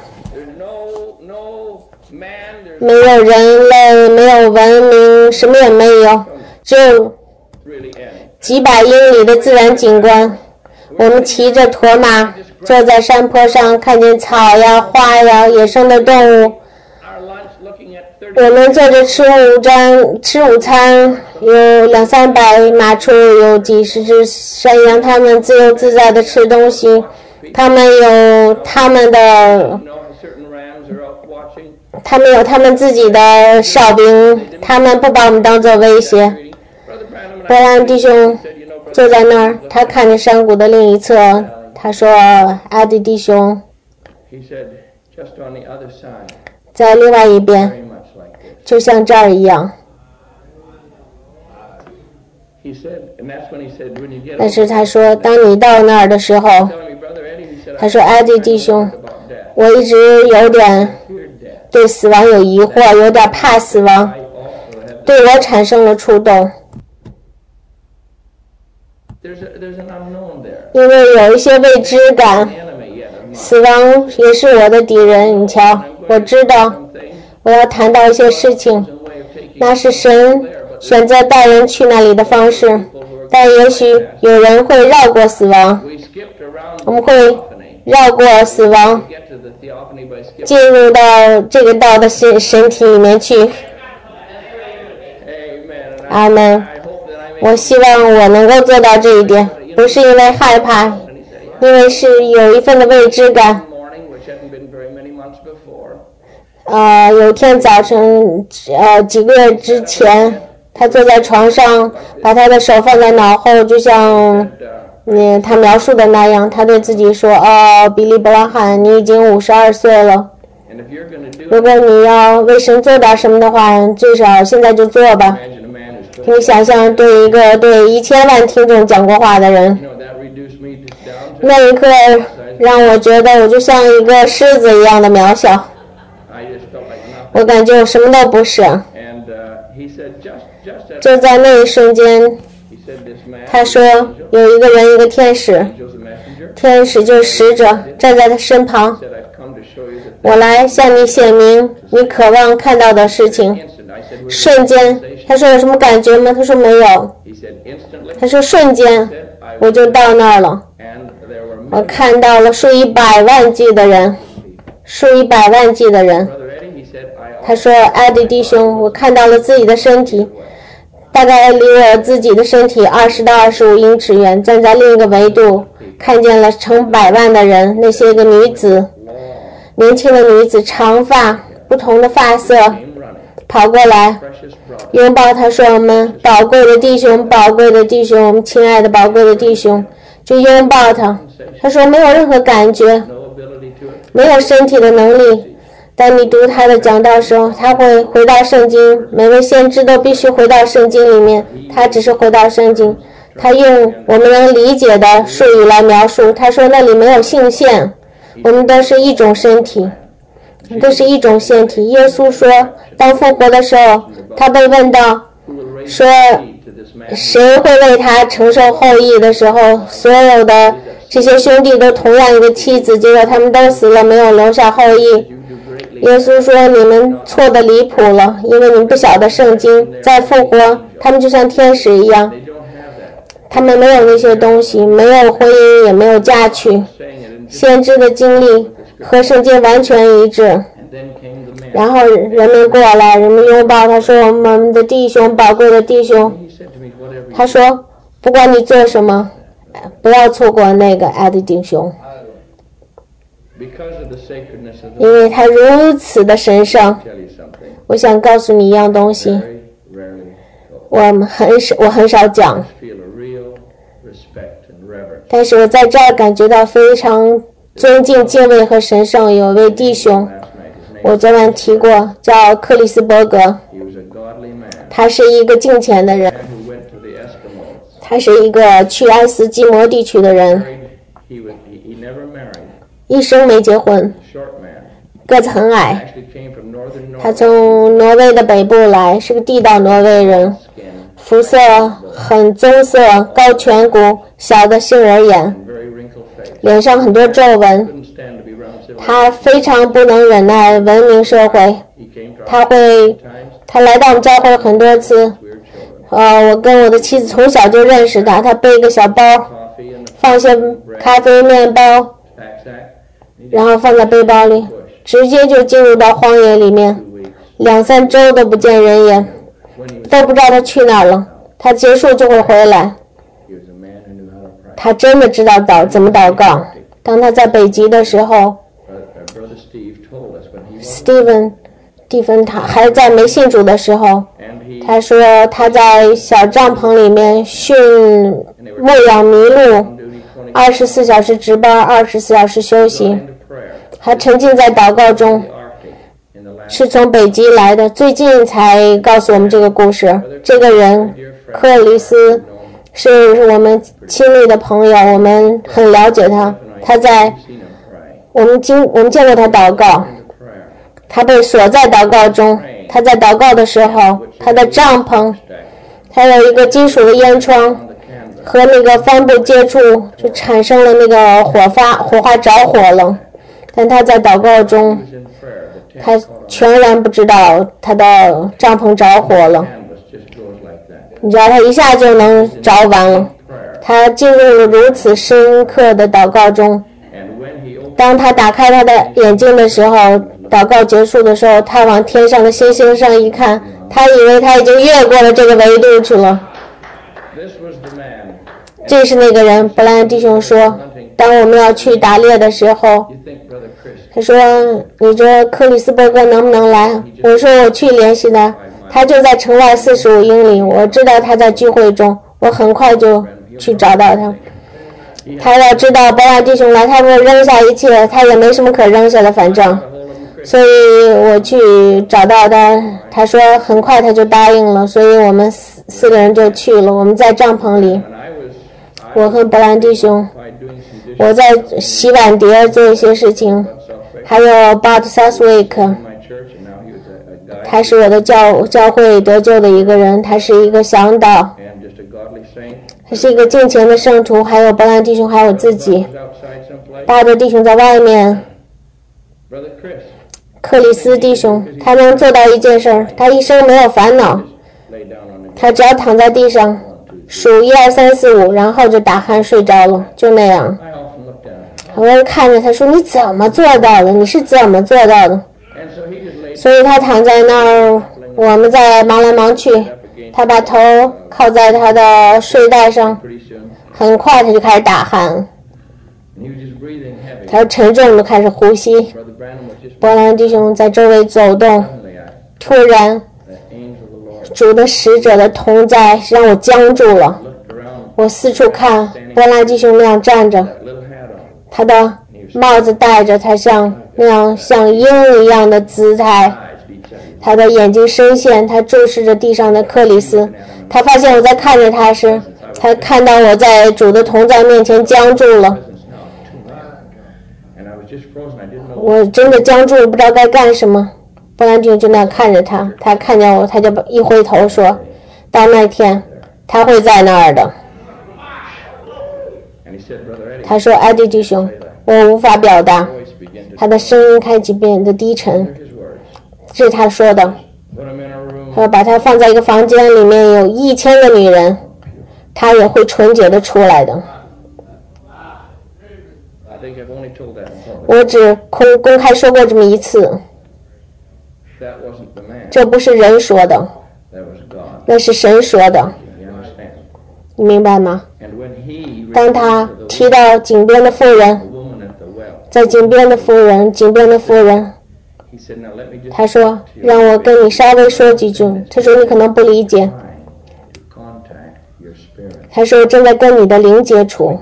没有人类，没有文明，什么也没有，只有几百英里的自然景观。我们骑着驼马坐在山坡上，看见草呀花呀野生的动物。我们坐着吃午餐，有200-300马畜，有几十只山羊，它们自由自在地吃东西。他们有他们自己的哨兵，他们不把我们当作威胁。伯兰弟兄坐在那儿，他看着山谷的另一侧，他说：“阿迪弟兄， 在另外一边，就像这儿一样。但是他说，当你到那儿的时候，他说，艾迪弟兄，我一直有点对死亡有疑惑，有点怕死亡，对我产生了触动。因为有一些未知感，死亡也是我的敌人。你瞧，我知道我要谈到一些事情，那是神选择带人去那里的方式，但也许有人会绕过死亡，我们会绕过死亡，进入到这个道的身体里面去。阿们。我希望我能够做到这一点，不是因为害怕，因为是有一份的未知感。有一天早晨，几个月之前，他坐在床上，把他的手放在脑后，就像他描述的那样，他对自己说：“比利·布拉罕，你已经52岁了。如果你要为神做点什么的话，最少现在就做吧。”可以想象，对一个对1000万听众讲过话的人，那一刻让我觉得我就像一个狮子一样的渺小，我感觉我什么都不是。就在那一瞬间，他说有一个人，一个天使，天使就是使者，站在他身旁，我来向你显明你渴望看到的事情。瞬间，他说有什么感觉吗？他说没有。他说瞬间我就到那儿了，我看到了数以百万计的人，数以百万计的人。他说，艾迪弟兄，我看到了自己的身体，大概离我自己的身体20到25英尺远，站在另一个维度，看见了成百万的人，那些个女子，年轻的女子，长发，不同的发色，跑过来拥抱他，说我们宝贵的弟兄，宝贵的弟兄，我们亲爱的宝贵的弟兄，就拥抱他。他说没有任何感觉，没有身体的能力。当你读他的讲道的时候，他会回到圣经，每位先知都必须回到圣经里面，他只是回到圣经，他用我们能理解的术语来描述。他说那里没有性限，我们都是一种身体，都是一种身体。耶稣说，当复活的时候，他被问到说谁会为他承受后裔的时候，所有的这些兄弟都同样一个妻子，结果他们都死了，没有留下后裔。耶稣说你们错得离谱了，因为你们不晓得圣经在复活，他们就像天使一样，他们没有那些东西，没有婚姻，也没有嫁娶，先知的经历和圣经完全一致。然后人们过来，人们拥抱他，说我们的弟兄，宝贵的弟兄。他说不管你做什么，不要错过那个爱的弟兄，因为他如此的神圣。我想告诉你一样东西，我很少讲，但是我在这儿感觉到非常尊敬、敬畏和神圣。有位弟兄，我昨晚提过，叫克里斯伯格，他是一个敬虔的人，他是一个去爱斯基摩地区的人，一生没结婚，个子很矮，他从挪威的北部来，是个地道挪威人，肤色很棕色，高颧骨，小的杏仁眼，脸上很多皱纹。他非常不能忍耐文明社会，他来到我们教会很多次。我跟我的妻子从小就认识他，他背一个小包，放些咖啡面包，然后放在背包里，直接就进入到荒野里面，2-3周都不见人影，都不知道他去哪儿了，他结束就会回来。他真的知道怎么祷告。当他在北极的时候Stephen 他还在没信主的时候，他说他在小帐篷里面牧养麋鹿，24小时值班，24小时休息还沉浸在祷告中，是从北极来的，最近才告诉我们这个故事。这个人克里斯是我们亲密的朋友，我们很了解他。他在我们见过他祷告，他被锁在祷告中。他在祷告的时候，他的帐篷，他有一个金属的烟囱和那个帆布接触，就产生了那个火花着火了。但他在祷告中，他全然不知道他的帐篷着火了。你知道他一下就能着完了。他进入了如此深刻的祷告中。当他打开他的眼睛的时候，祷告结束的时候，他往天上的星星上一看，他以为他已经越过了这个维度去了。这是那个人，布莱恩弟兄说，当我们要去打猎的时候，他说你这克里斯伯格能不能来？我说我去联系他，他就在城外45英里，我知道他在聚会中，我很快就去找到他。他要知道布莱恩弟兄来，他会扔下一切，他也没什么可扔下的，反正，所以我去找到他，他说很快他就答应了，所以我们四个人就去了。我们在帐篷里，我和布莱恩弟兄，我在洗碗碟做一些事情，还有 Bud Southwick， 他是我的教会得救的一个人，他是一个向导，他是一个敬虔的圣徒，还有布莱恩弟兄，还有我自己。巴德弟兄在外面，克里斯弟兄，他能做到一件事，他一生没有烦恼，他只要躺在地上数1、2、3、4、5，然后就打鼾睡着了，就那样。我看着他说，你怎么做到的？你是怎么做到的？所以他躺在那儿，我们在忙来忙去，他把头靠在他的睡袋上，很快他就开始打鼾，他沉重的开始呼吸。伯兰弟兄在周围走动，突然主的使者的同在让我僵住了。我四处看，伯兰弟兄那样站着，他的帽子戴着，他那样像鹰一样的姿态，他的眼睛深陷，他注视着地上的克里斯。他发现我在看着他时，他看到我在主的同在面前僵住了。我真的僵住了，不知道该干什么。布兰丁就那样看着他，他看见我，他就一回头说，到那天他会在那儿的。他说，艾迪弟兄，我无法表达。他的声音开始变得低沉，这是他说的。他说把他放在一个房间里面，有1000个女人，他也会纯洁的出来的。我只公开说过这么一次，这不是人说的，那是神说的，你明白吗？当他提到井边的妇人，在井边的妇人，他说让我跟你稍微说几句，他说你可能不理解，他说正在跟你的灵接触，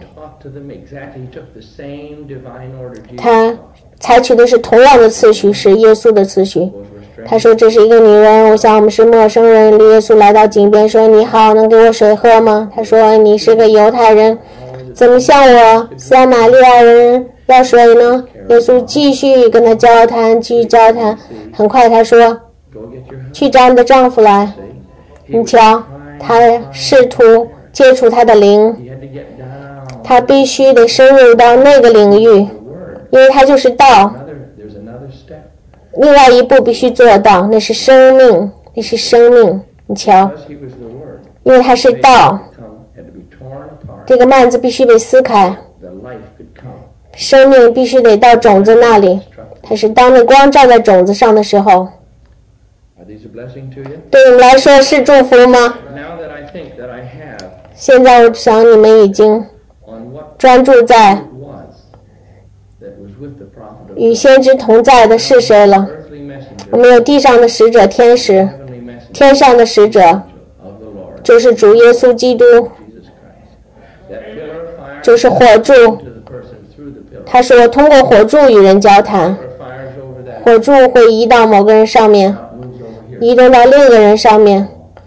他采取的是同样的次序，是耶稣的次序。他说这是一个女人，我想我们是陌生人，耶稣来到井边说你好，能给我水喝吗？他说你是个犹太人，怎么向我撒玛利亚人要水呢？耶稣继续跟他交谈，很快他说去找你的丈夫来。你瞧，他试图接触他的灵，他必须得深入到那个领域，因为他就是道。另外一步必须做到，那是生命，你瞧，因为他是道，这个幔子必须被撕开，生命必须得到种子那里。它是当那光照在种子上的时候，对你们来说是祝福吗？现在我想你们已经专注在与先知同在的是谁了？我们有地上的使者天使，天上的使者就是主耶稣基督，就是火柱， 他说通过火柱与人交谈，火柱会移到某个人上面，移动到另一个人上面。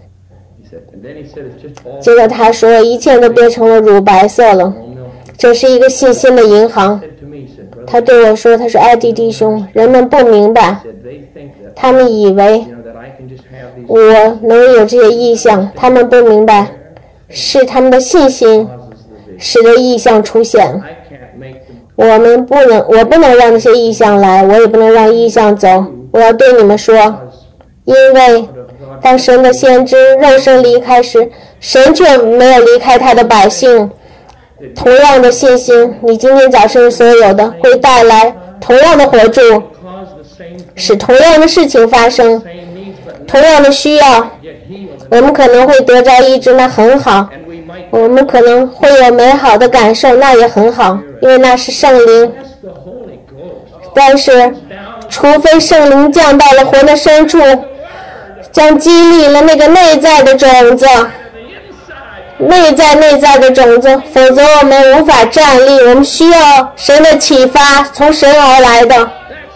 接着他说一切都变成了乳白色了，这是一个信心的银行。他对我说，他说艾迪弟兄，人们不明白，他们以为我能有这些意象，他们不明白是他们的信心使得意象出现。我不能让那些意象来，我也不能让意象走。我要对你们说，因为当神的先知肉身离开时，神却没有离开他的百姓。同样的信心，你今天早晨所有的会带来同样的火柱，使同样的事情发生，同样的需要。我们可能会得着医治，那很好，我们可能会有美好的感受，那也很好，因为那是圣灵。但是除非圣灵降到了魂的深处，将激励了那个内在的种子，内在的种子，否则我们无法站立。我们需要神的启发，从神而来的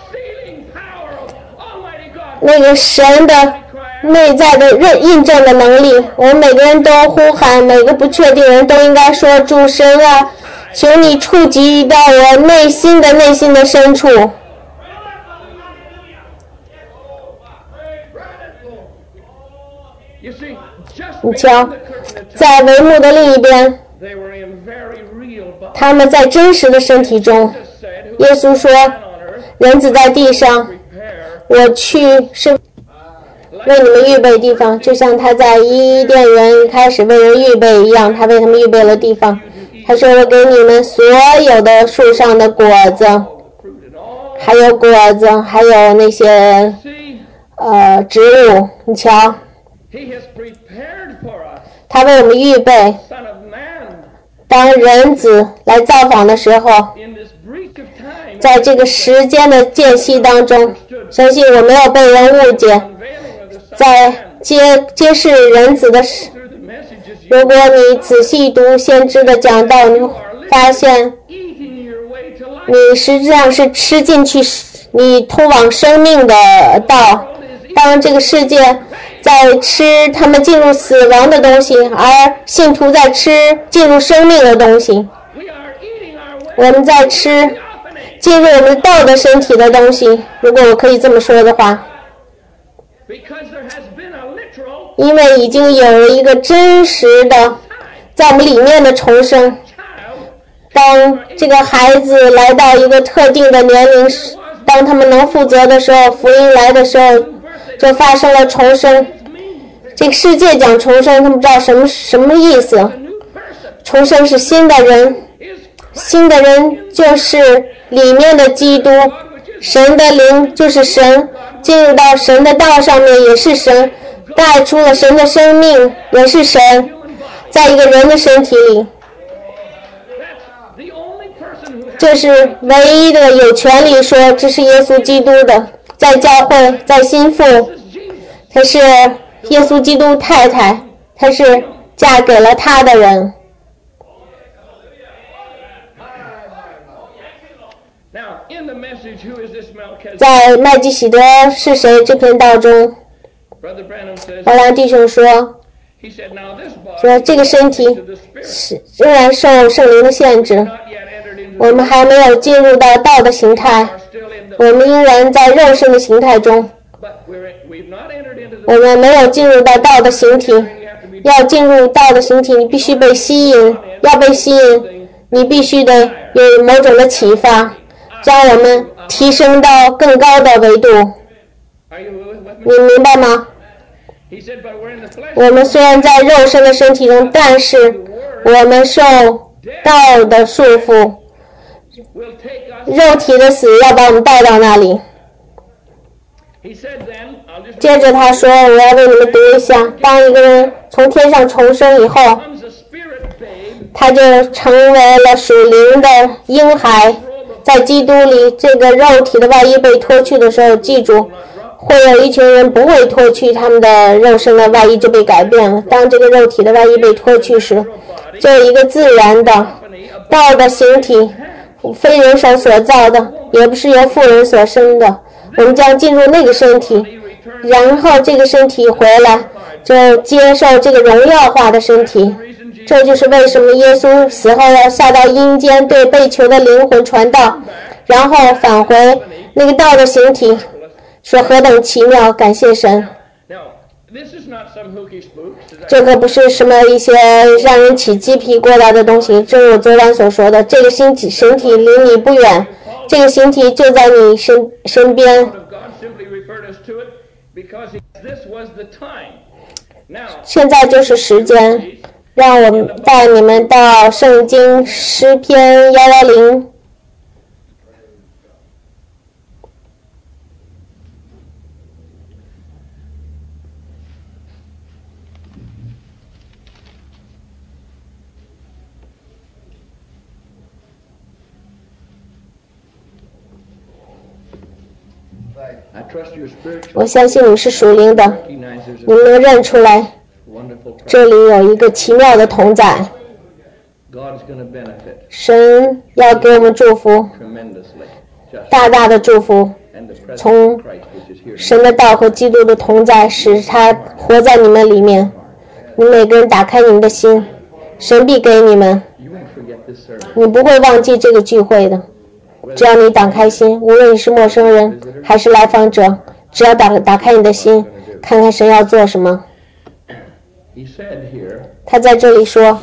那个神的内在的印证的能力。我们每个人都呼喊，每个不确定人都应该说，主神啊，求你触及到我内心的深处。你瞧，在帷幕的另一边，他们在真实的身体中。耶稣说，人子在地上，我去是为你们预备地方，就像他在伊甸园一开始为人预备一样，他为他们预备了地方。他说，我给你们所有的树上的果子，还有果子，还有那些植物。你瞧，他为我们预备，当人子来造访的时候，在这个时间的间隙当中，相信我没有被人误解，在揭示人子的时，如果你仔细读先知的讲道，你会发现你实际上是吃进去你通往生命的道。当这个世界在吃他们进入死亡的东西，而信徒在吃进入生命的东西，我们在吃进入我们道的身体的东西，如果我可以这么说的话，因为已经有了一个真实的在我们里面的重生。当这个孩子来到一个特定的年龄，当他们能负责的时候，福音来的时候，就发生了重生。这个世界讲重生，他们不知道什么意思。重生是新的人，新的人就是里面的基督，神的灵就是神，进入到神的道上面也是神，带出了神的生命也是神，在一个人的身体里。这是唯一的有权利说这是耶稣基督的，在教会，在心腹，他是耶稣基督太太，他是嫁给了他的人。在麦基洗德是谁这篇道中，保良弟兄说这个身体仍然受圣灵的限制，我们还没有进入到道的形态，我们仍然在肉身的形态中，我们没有进入到道的形体。要进入道的形体，你必须被吸引，要被吸引，你必须得有某种的启发，将我们提升到更高的维度。你明白吗？我们虽然在肉身的身体中，但是我们受道的束缚，肉体的死要把我们带到那里。接着他说，我要为你们读一下，当一个人从天上重生以后，他就成为了属灵的婴孩，在基督里，这个肉体的外衣被脱去的时候，记住会有一群人不会脱去他们的肉身的外衣，就被改变了。当这个肉体的外衣被脱去时，就有一个自然的道的形体非人手所造的，也不是由妇人所生的。我们将进入那个身体，然后这个身体回来就接受这个荣耀化的身体。这就是为什么耶稣死后要下到阴间，对被囚的灵魂传道，然后返回那个道的形体，说何等奇妙，感谢神。这个不是什么一些让人起鸡皮疙瘩的东西，正如昨晚所说的，这个身体离你不远，这个形体就在你身边。现在就是时间，让我们带你们到圣经诗篇110。我相信你是属灵的，你们能认出来，这里有一个奇妙的同在。神要给我们祝福，大大的祝福，从神的道和基督的同在，使他活在你们里面。你每个人打开你们的心，神必给你们，你不会忘记这个聚会的。只要你打开心，无论你是陌生人还是来访者，只要打开你的心，看看神要做什么。他在这里说，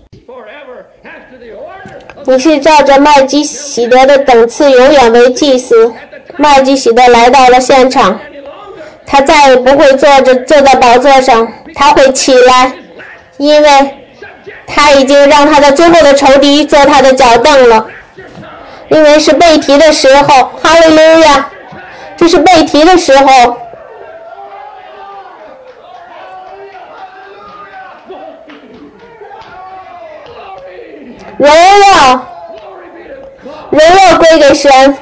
你是照着麦基洗德的等次永远为祭司。麦基洗德来到了现场，他再也不会坐在宝座上，他会起来，因为他已经让他的最后的仇敌做他的脚凳了。因为是被提的时候，哈利路亚，这是被提的时候。荣耀归给神。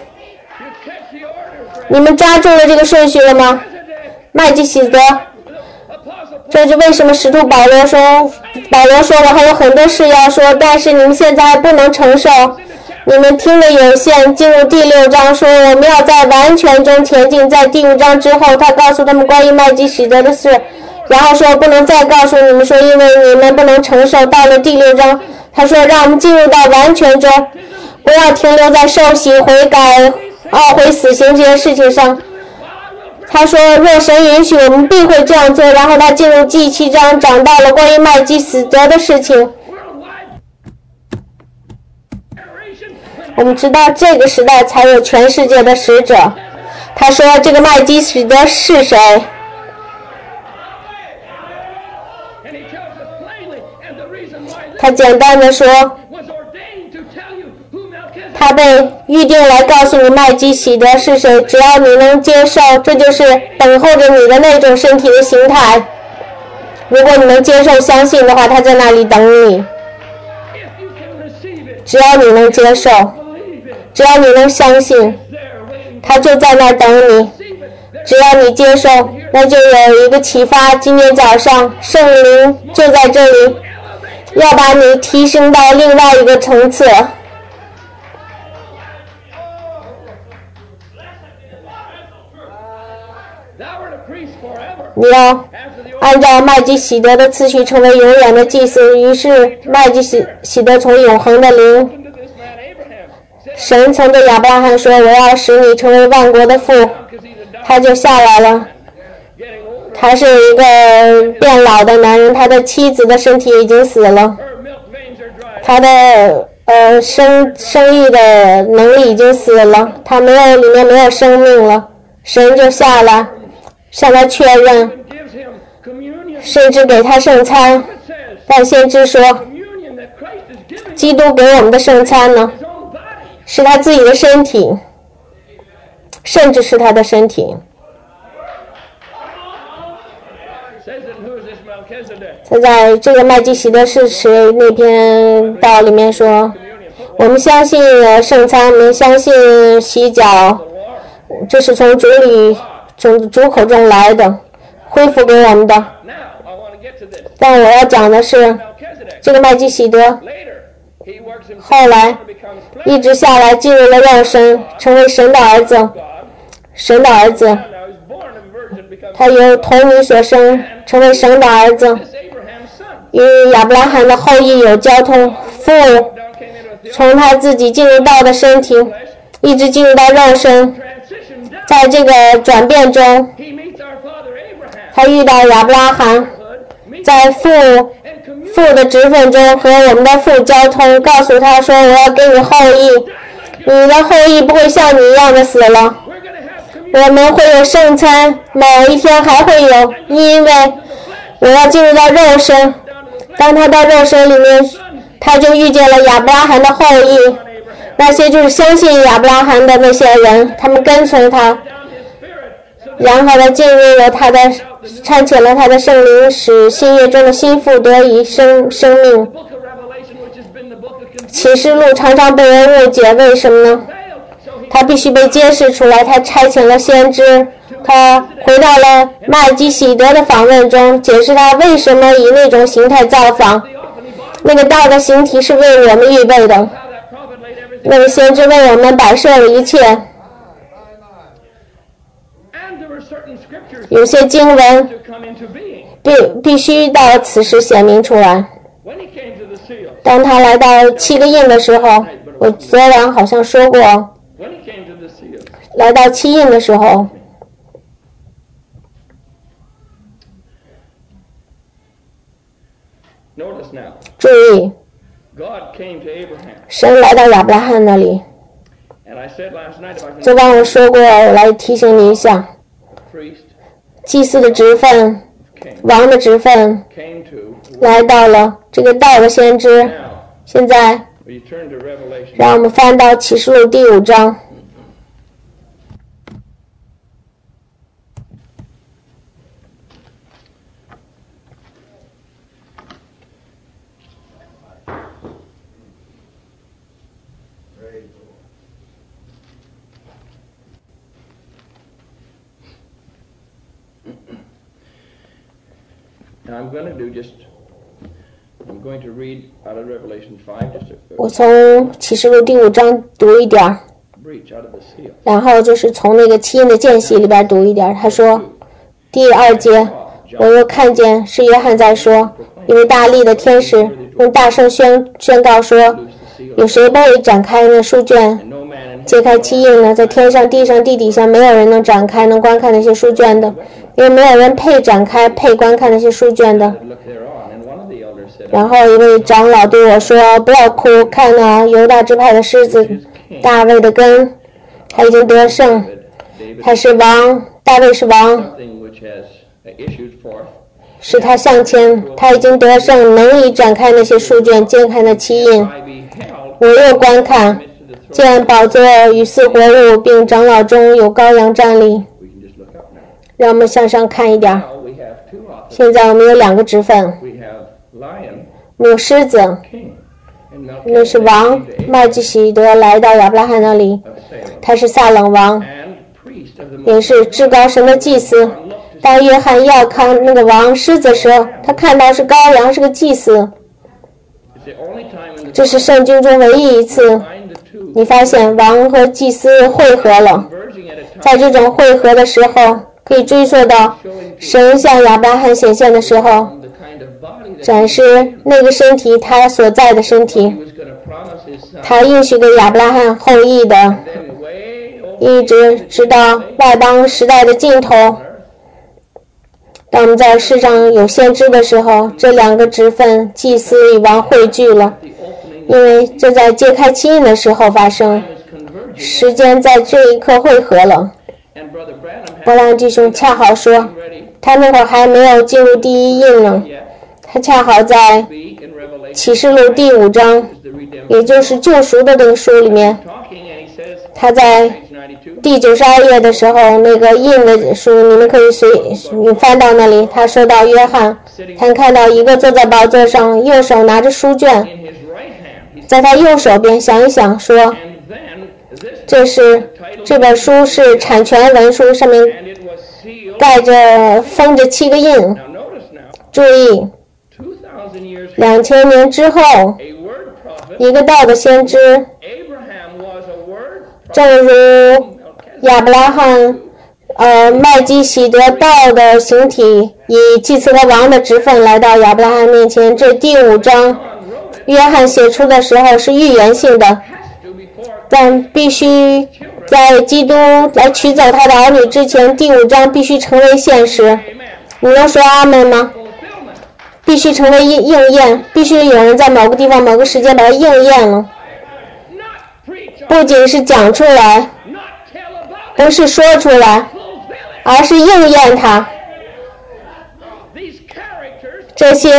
你们抓住了这个顺序了吗？麦基洗德，这就为什么使徒保罗说了还有很多事要说，但是你们现在还不能承受，你们听得有限。进入第6章说我们要在完全中前进，在第5章之后他告诉他们关于麦基洗德的事，然后说不能再告诉你们说，因为你们不能承受。到了第6章他说让我们进入到完全中，不要停留在受洗悔改懊悔死刑这些事情上。他说若神允许我们必会这样做。然后他进入第7章讲到了关于麦基洗德的事情。我们知道这个时代才有全世界的使者。他说这个麦基洗德是谁？他简单的说，他被预定来告诉你麦基洗德是谁，只要你能接受，这就是等候着你的那种身体的形态。如果你能接受相信的话，他在那里等你。只要你能接受，只要你能相信，他就在那儿等你。只要你接受，那就有一个启发。今天早上圣灵就在这里，要把你提升到另外一个层次。你要按照麦基洗德的次序成为永远的祭司。于是麦基洗德从永恒的灵，神曾对亚伯拉罕说我要使你成为万国的父，他就下来了。他是一个变老的男人，他的妻子的身体已经死了，他的生育的能力已经死了，他里面没有生命了。神就下来向他确认，甚至给他圣餐。但先知说基督给我们的圣餐呢，是他自己的身体，甚至是他的身体。在这个麦基洗德是谁那篇道里面说，我们相信圣餐，我们相信洗脚，这是从主口中来的，恢复给我们的。但我要讲的是这个麦基洗德后来一直下来进入了肉身，成为神的儿子。神的儿子，他由童女所生，成为神的儿子，与亚伯拉罕的后裔有交通。父从他自己进入到的身体，一直进入到肉身，在这个转变中，他遇到亚伯拉罕，在父的职分中和我们的父交通，告诉他说：“我要给你后裔，你的后裔不会像你一样的死了。我们会有圣餐，某一天还会有，因为我要进入到肉身。当他到肉身里面，他就遇见了亚伯拉罕的后裔，那些就是相信亚伯拉罕的那些人，他们跟随他，然后他进入了他的，掺起了他的圣灵，使新约中的心腹得以生命。启示录常常被人误解，为什么呢？他必须被揭示出来。他差遣了先知，他回到了麦基洗德的访问中，解释他为什么以那种形态造访。那个道的形体是为我们预备的，那个先知为我们摆设了一切。有些经文必须到此时显明出来。当他来到7个印的时候，我昨晚好像说过，来到7印的时候，注意，神来到亚伯拉罕那里。昨晚我说过，我来提醒你一下，祭司的职分，王的职分，来到了这个道的先知。现在让我们翻到启示录第5章。我从启示录第5章读一点，然后就是从那个7印的间隙里边读一点。他说，第2节，我又看见是约翰在说，因为大力的天使用大声宣告说，有谁不会展开那书卷，揭开7印呢？在天上、地上、地底下，没有人能展开、能观看那些书卷的，因为没有人配展开、配观看那些书卷的。然后一位长老对我说，不要哭，看啊，犹大支派的狮子大卫的根，他已经得胜，他是王，大卫是王，使他向前，他已经得胜，能以展开那些书卷，揭开那7印。我又观看，见宝座与4活物，并长老中有羔羊站立。让我们向上看一点。现在我们有2个职分，我们有狮子，那是王，麦基洗德来到亚伯拉罕那里，他是撒冷王，也是至高神的祭司。当约翰要看那个王狮子时，他看到是羔羊，是个祭司。这是圣经中唯一一次你发现王和祭司汇合了。在这种汇合的时候，可以追溯到神向亚伯拉罕显现的时候，展示那个身体，他所在的身体，他应许给亚伯拉罕后裔的，一直直到外邦时代的尽头。当我们在世上有先知的时候，这2个职分，祭司与王汇聚了，因为这在揭开7印的时候发生，时间在这一刻汇合了。伯兰弟兄恰好说，他那会儿还没有进入第1印呢，他恰好在启示录第5章，也就是救赎的这个书里面，他在第92页的时候，那个印的书你们可以你翻到那里，他说到约翰，他看到一个坐在宝座上，右手拿着书卷，在他右手边，想一想说，这本书是产权文书，上面盖着封着7个印。注意，2000年之后， 一个道的先知，正如亚伯拉罕麦基洗德道的形体，以祭司和王的职分来到亚伯拉罕面前。这第5章约翰写出的时候是预言性的，但必须在基督来取走他的儿女之前，第5章必须成为现实。你能说阿们吗？必须成为应验，必须有人在某个地方某个时间把它应验了，不仅是讲出来，不是说出来，而是应验它。这些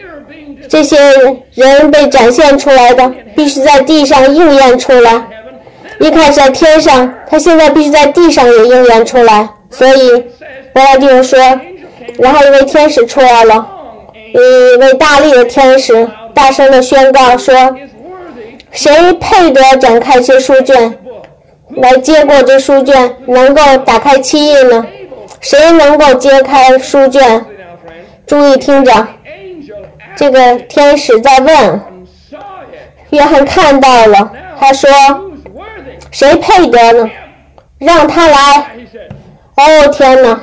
人被展现出来的，必须在地上应验出来。一开始在天上，他现在必须在地上也应验出来。所以伯拉弟兄说，然后一位天使出来了，一位大力的天使大声地宣告说，谁配得展开这书卷，来接过这书卷，能够打开7印呢？谁能够揭开书卷？注意听着，这个天使在问，约翰看到了，他说，谁配得呢？让他来。哦，天哪！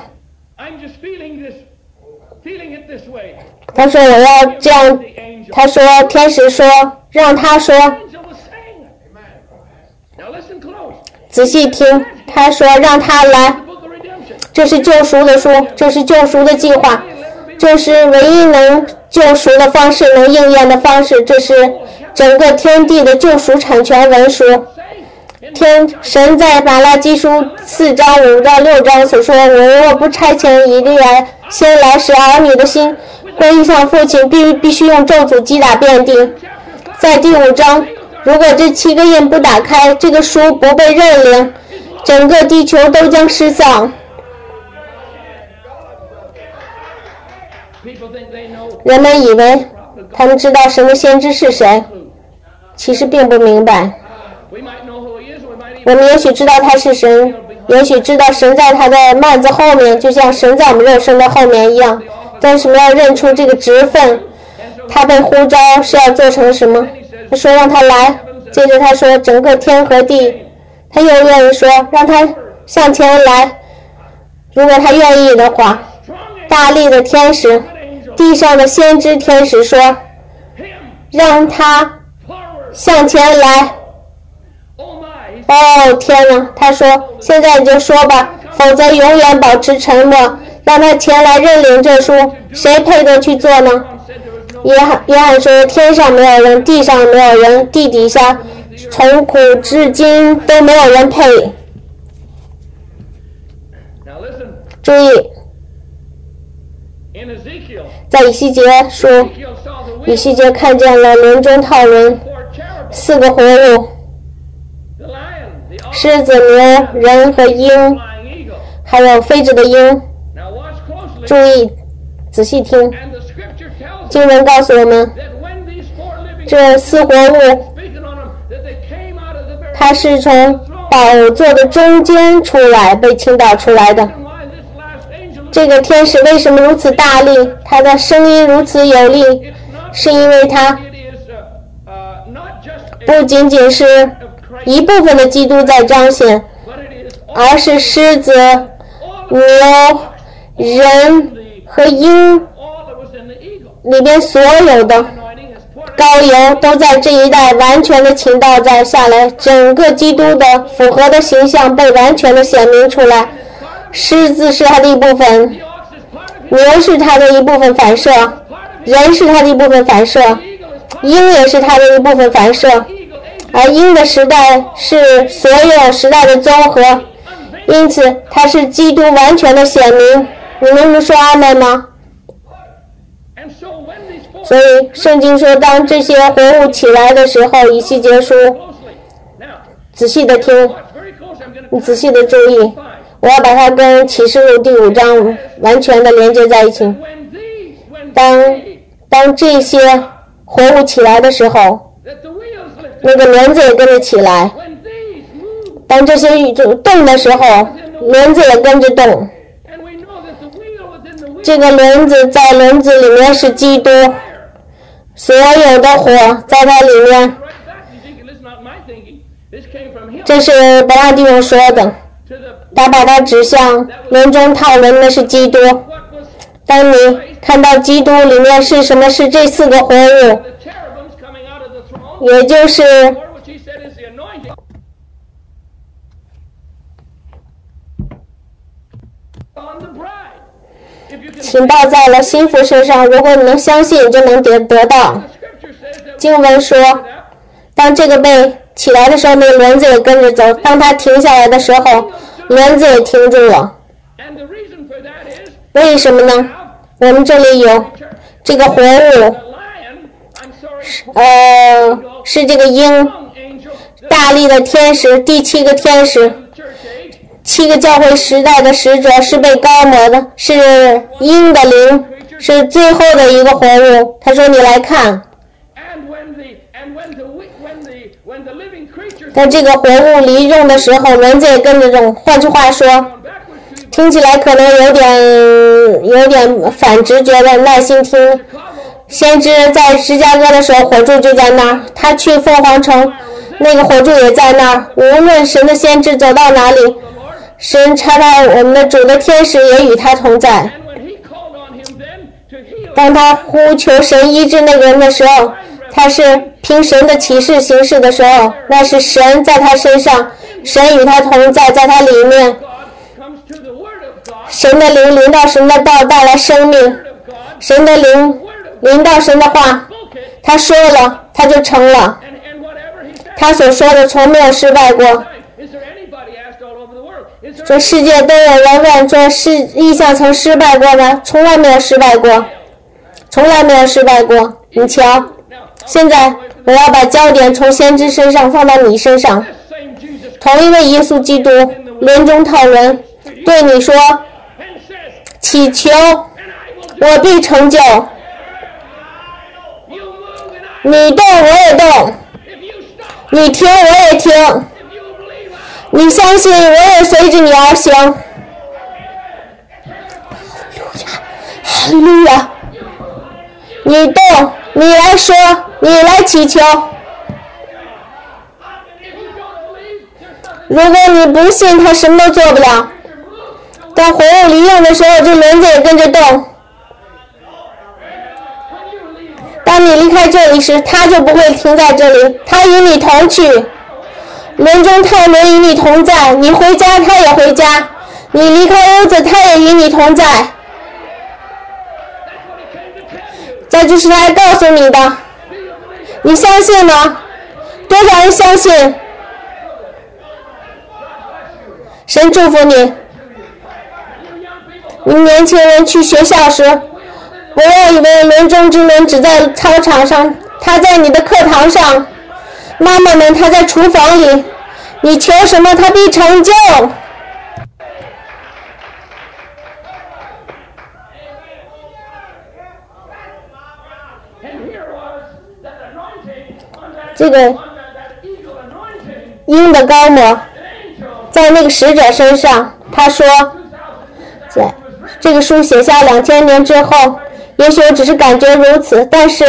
他说我要这样，他说天使说让他说，仔细听，他说让他来。这是救赎的书，这是救赎的计划，这是唯一能救赎的方式，能应验的方式，这是整个天地的救赎产权文书。神在马拉基书4章5到6章所说，我若不差遣以利亚先来，使儿女的心归向父亲，必须用咒诅击打遍地。在第5章，如果这7个印不打开，这个书不被认领，整个地球都将失丧。人们以为他们知道神的先知是谁，其实并不明白。我们也许知道他是神，也许知道神在他的幔子后面，就像神在我们肉身的后面一样，但是我们要认出这个职分，他被呼召是要做成什么。他说让他来，接着他说整个天和地，他又愿意说让他向前来，如果他愿意的话。大力的天使，地上的先知天使说让他向前来。哦，天哪！他说现在你就说吧，否则永远保持沉默，让他前来认领这书，谁配得去做呢？约翰说天上没有人，地上没有人，地底下从古至今都没有人配。注意，在以西结书，以西结看见了轮中套轮4个活物，狮子、牛、人和鹰，还有飞着的鹰。注意，仔细听，经文告诉我们，这4活物，它是从宝座的中间出来，被倾倒出来的。这个天使为什么如此大力，他的声音如此有力，是因为他不仅仅是一部分的基督在彰显，而是狮子、牛、人和鹰里边所有的膏油都在这一代完全的倾倒在下来，整个基督的符合的形象被完全的显明出来。狮子是它的一部分，牛是它的一部分反射，人是它的一部分反射，鹰也是它的一部分反射，而鹰的时代是所有时代的综合，因此它是基督完全的显明。你能说阿们吗？所以圣经说，当这些活物起来的时候，以西结书，仔细的听，你仔细的注意，我要把它跟启示录第5章完全的连接在一起。当这些活物起来的时候，那个轮子也跟着起来。当这些动的时候，轮子也跟着动。这个轮子在轮子里面是基督，所有的火在它里面， 这是本拉弟兄说的，他把它指向轮中套人，那是基督。当你看到基督里面是什么，是这4个活物，也就是倾倒在了心腹身上，如果你能相信，就能得到。经文说，当这个被起来的时候，那个轮子也跟着走；当它停下来的时候，轮子也停住了。为什么呢？我们这里有这个活物，是这个鹰，大力的天使，第7个天使，7个教会时代的使者是被膏抹的，是鹰的灵，是最后的一个活物。他说：“你来看。”当这个活物离用的时候，轮子也跟着用。换句话说，听起来可能有点反直觉的，耐心听。先知在芝加哥的时候，火柱就在那儿；他去凤凰城，那个火柱也在那儿。无论神的先知走到哪里，神差派我们的主的天使也与他同在。当他呼求神医治那个人的时候，他是凭神的启示行事的时候，那是神在他身上，神与他同在，在他里面。神的灵临到神的道，带来生命。神的灵临到神的话，他说了，他就成了。他所说的从没有失败过。这世界都有人问说，异象曾失败过吗？从来没有失败过，从来没有失败过。你瞧，现在我要把焦点从先知身上放到你身上。同一位耶稣基督轮中套人对你说，祈求我必成就。你动我也动，你听我也听，你相信我也随着你而行。哈利路亚！你动，你来说，你来祈求。如果你不信，他什么都做不了。当活物离用的时候，这轮子也跟着动。当你离开这里时，他就不会停在这里，他与你同去。轮中套轮与你同在，你回家他也回家，你离开屋子他也与你同在。这就是他告诉你的，你相信吗？多少人相信？神祝福你。你们年轻人去学校时，不要以为轮中之轮只在操场上，他在你的课堂上。妈妈们，他在厨房里，你求什么他必成就。这个鹰的膏抹在那个使者身上，他说，在这个书写下2000年之后，也许我只是感觉如此，但是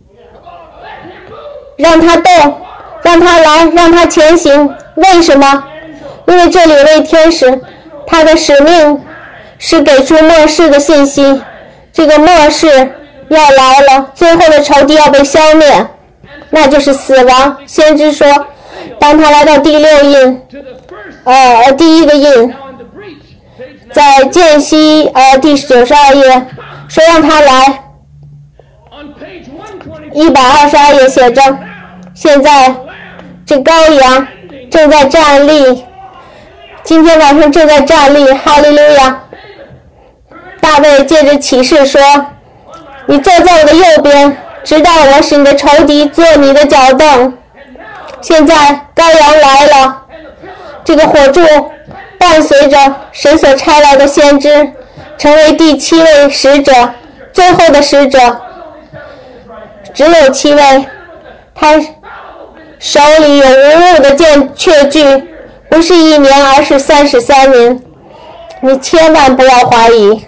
让他动，让他来，让他前行。为什么？因为这里有位天使，他的使命是给出末世的信息。这个末世要来了，最后的仇敌要被消灭，那就是死亡。先知说，当他来到第6印，第1个印，在间隙第92页说让他来。122页写着，现在这羔羊正在站立，今天晚上正在站立，哈利路亚。大卫借着启示说，你坐在我的右边，直到我使你的仇敌做你的脚凳。现在羔羊来了，这个火柱伴随着神所差来的先知，成为第7位使者，最后的使者。只有7位，他手里有无误的确据，不是1年，而是33年。你千万不要怀疑。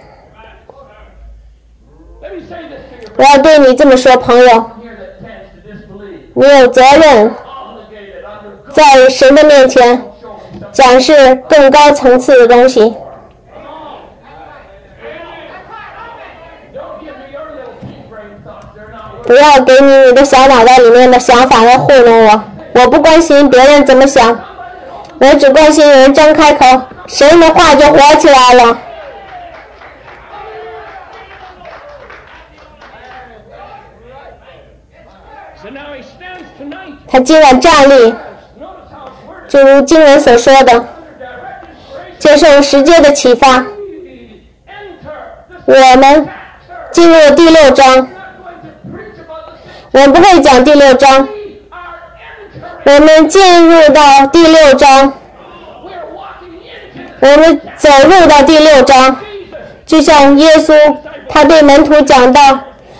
我要对你这么说，朋友，你有责任， 在神的面前展示更高层次的东西。不要给你的小脑袋里面的想法来糊弄我，我不关心别人怎么想，我只关心有人张开口，神的话就活起来了。他今晚站立，就如经文所说的，接受十诫的启发。我们进入第6章，我们不会讲第6章，我们进入到第6章，我们走入到第6章，就像耶稣他对门徒讲到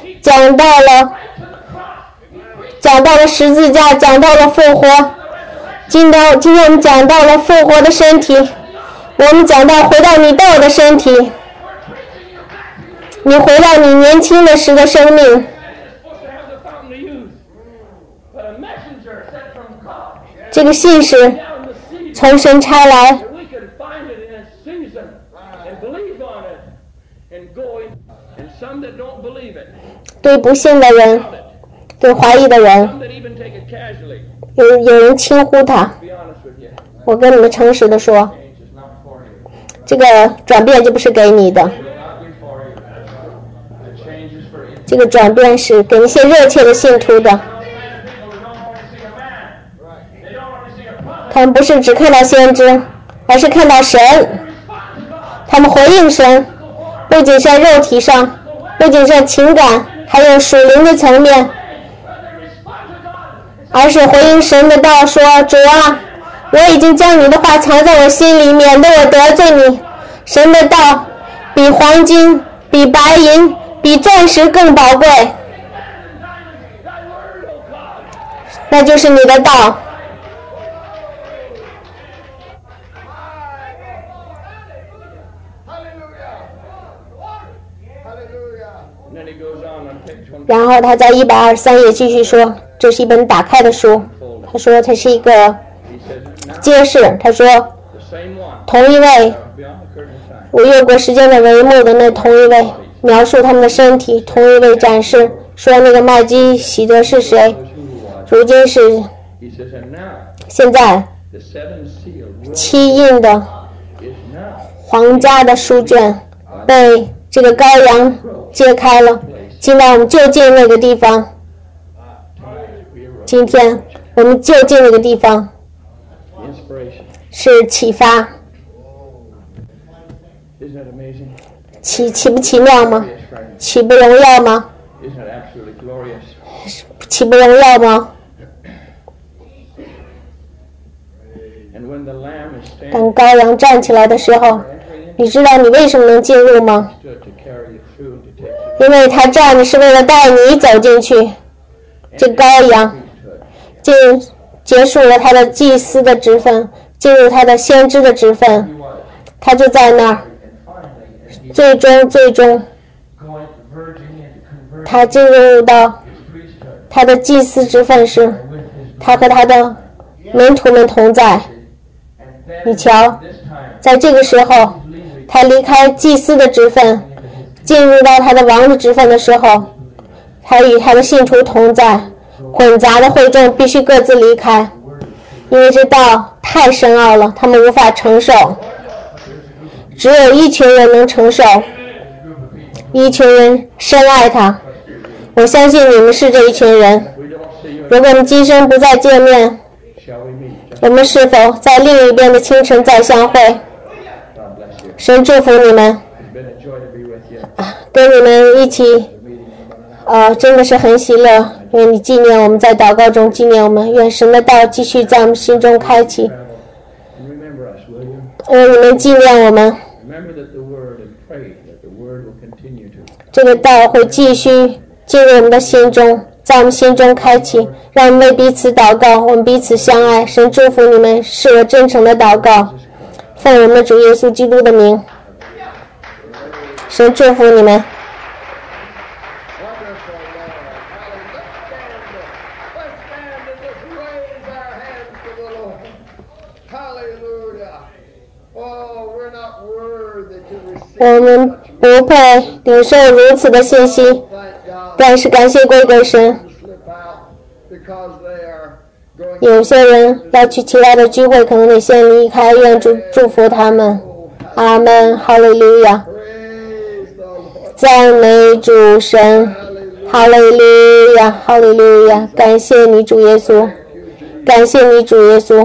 了十字架，讲到了复活。今天我们讲到了复活的身体，我们讲到回到你道的身体，你回到你年轻的时的生命。这个信是从神差来，对不信的人，对怀疑的人，有人轻忽他。我跟你们诚实的说，这个转变就不是给你的，这个转变是给一些热切的信徒的。他们不是只看到先知，而是看到神。他们回应神，不仅是在肉体上，不仅是在情感，还有属灵的层面，而是回应神的道，说：主啊，我已经将你的话藏在我心里，免得我得罪你。神的道比黄金，比白银，比钻石更宝贵，那就是你的道。然后他在123页继续说，这是一本打开的书。他说它是一个揭示，他说同一位我越过时间的帷幕的那同一位，描述他们的身体，同一位展示说那个麦基洗德是谁，如今是现在7印的皇家的书卷被这个羔羊揭开了。今晚我们就近那个地方，今天我们就近那个地方，是启发，奇不奇妙吗？奇不荣耀吗？奇不荣耀吗？当羔羊站起来的时候，你知道你为什么能进入吗？因为他站着是为了带你走进去。这羔羊结束了他的祭司的职分，进入他的先知的职分，他就在那儿。最终他进入到他的祭司职分时，他和他的门徒们同在。你瞧，在这个时候他离开祭司的职分，进入到他的王的职分的时候，他与他的信徒同在。混杂的会众必须各自离开，因为这道太深奥了，他们无法承受。只有一群人能承受，一群人深爱他。我相信你们是这一群人。如果我们今生不再见面，我们是否在另一边的清晨再相会？神祝福你们，跟你们一起真的是很喜乐。愿你纪念我们，在祷告中纪念我们，愿神的道继续在我们心中开启。你们纪念我们，这个道会继续进入我们的心中，在我们心中开启，让我们为彼此祷告，我们彼此相爱。神祝福你们，是我真诚的祷告，奉我们的主耶稣基督的名。神祝福你们。 我们不配领受如此的信息，但是感谢归给神。有些人要去其他的聚会，可能得先离开，愿主祝福他们。阿们，哈利路亚，赞美主神，哈利路亚，哈利路亚，感谢你主耶稣，感谢你主耶稣，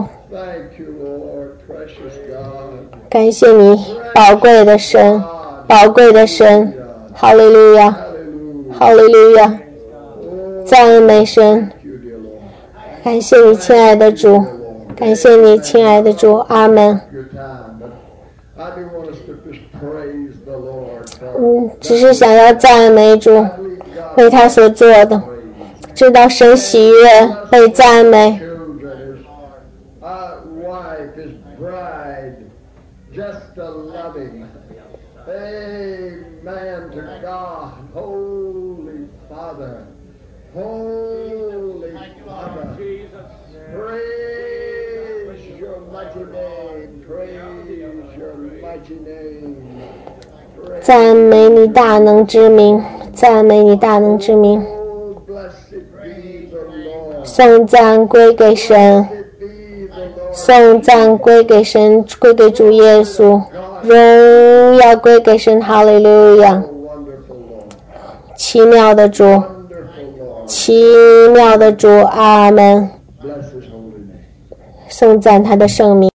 感谢你宝贵的神，宝贵的神，哈利路亚，哈利路亚，赞美神，感谢你亲爱的主，感谢你亲爱的主，阿们。只是想要赞美主为他所做的，知道神喜悦被赞美。赞美你大能之名，赞美你大能之名，颂赞归给神，颂赞归给神，归给主耶稣，荣耀归给神，哈利路亚！奇妙的主，奇妙的主，阿们！颂赞他的圣名。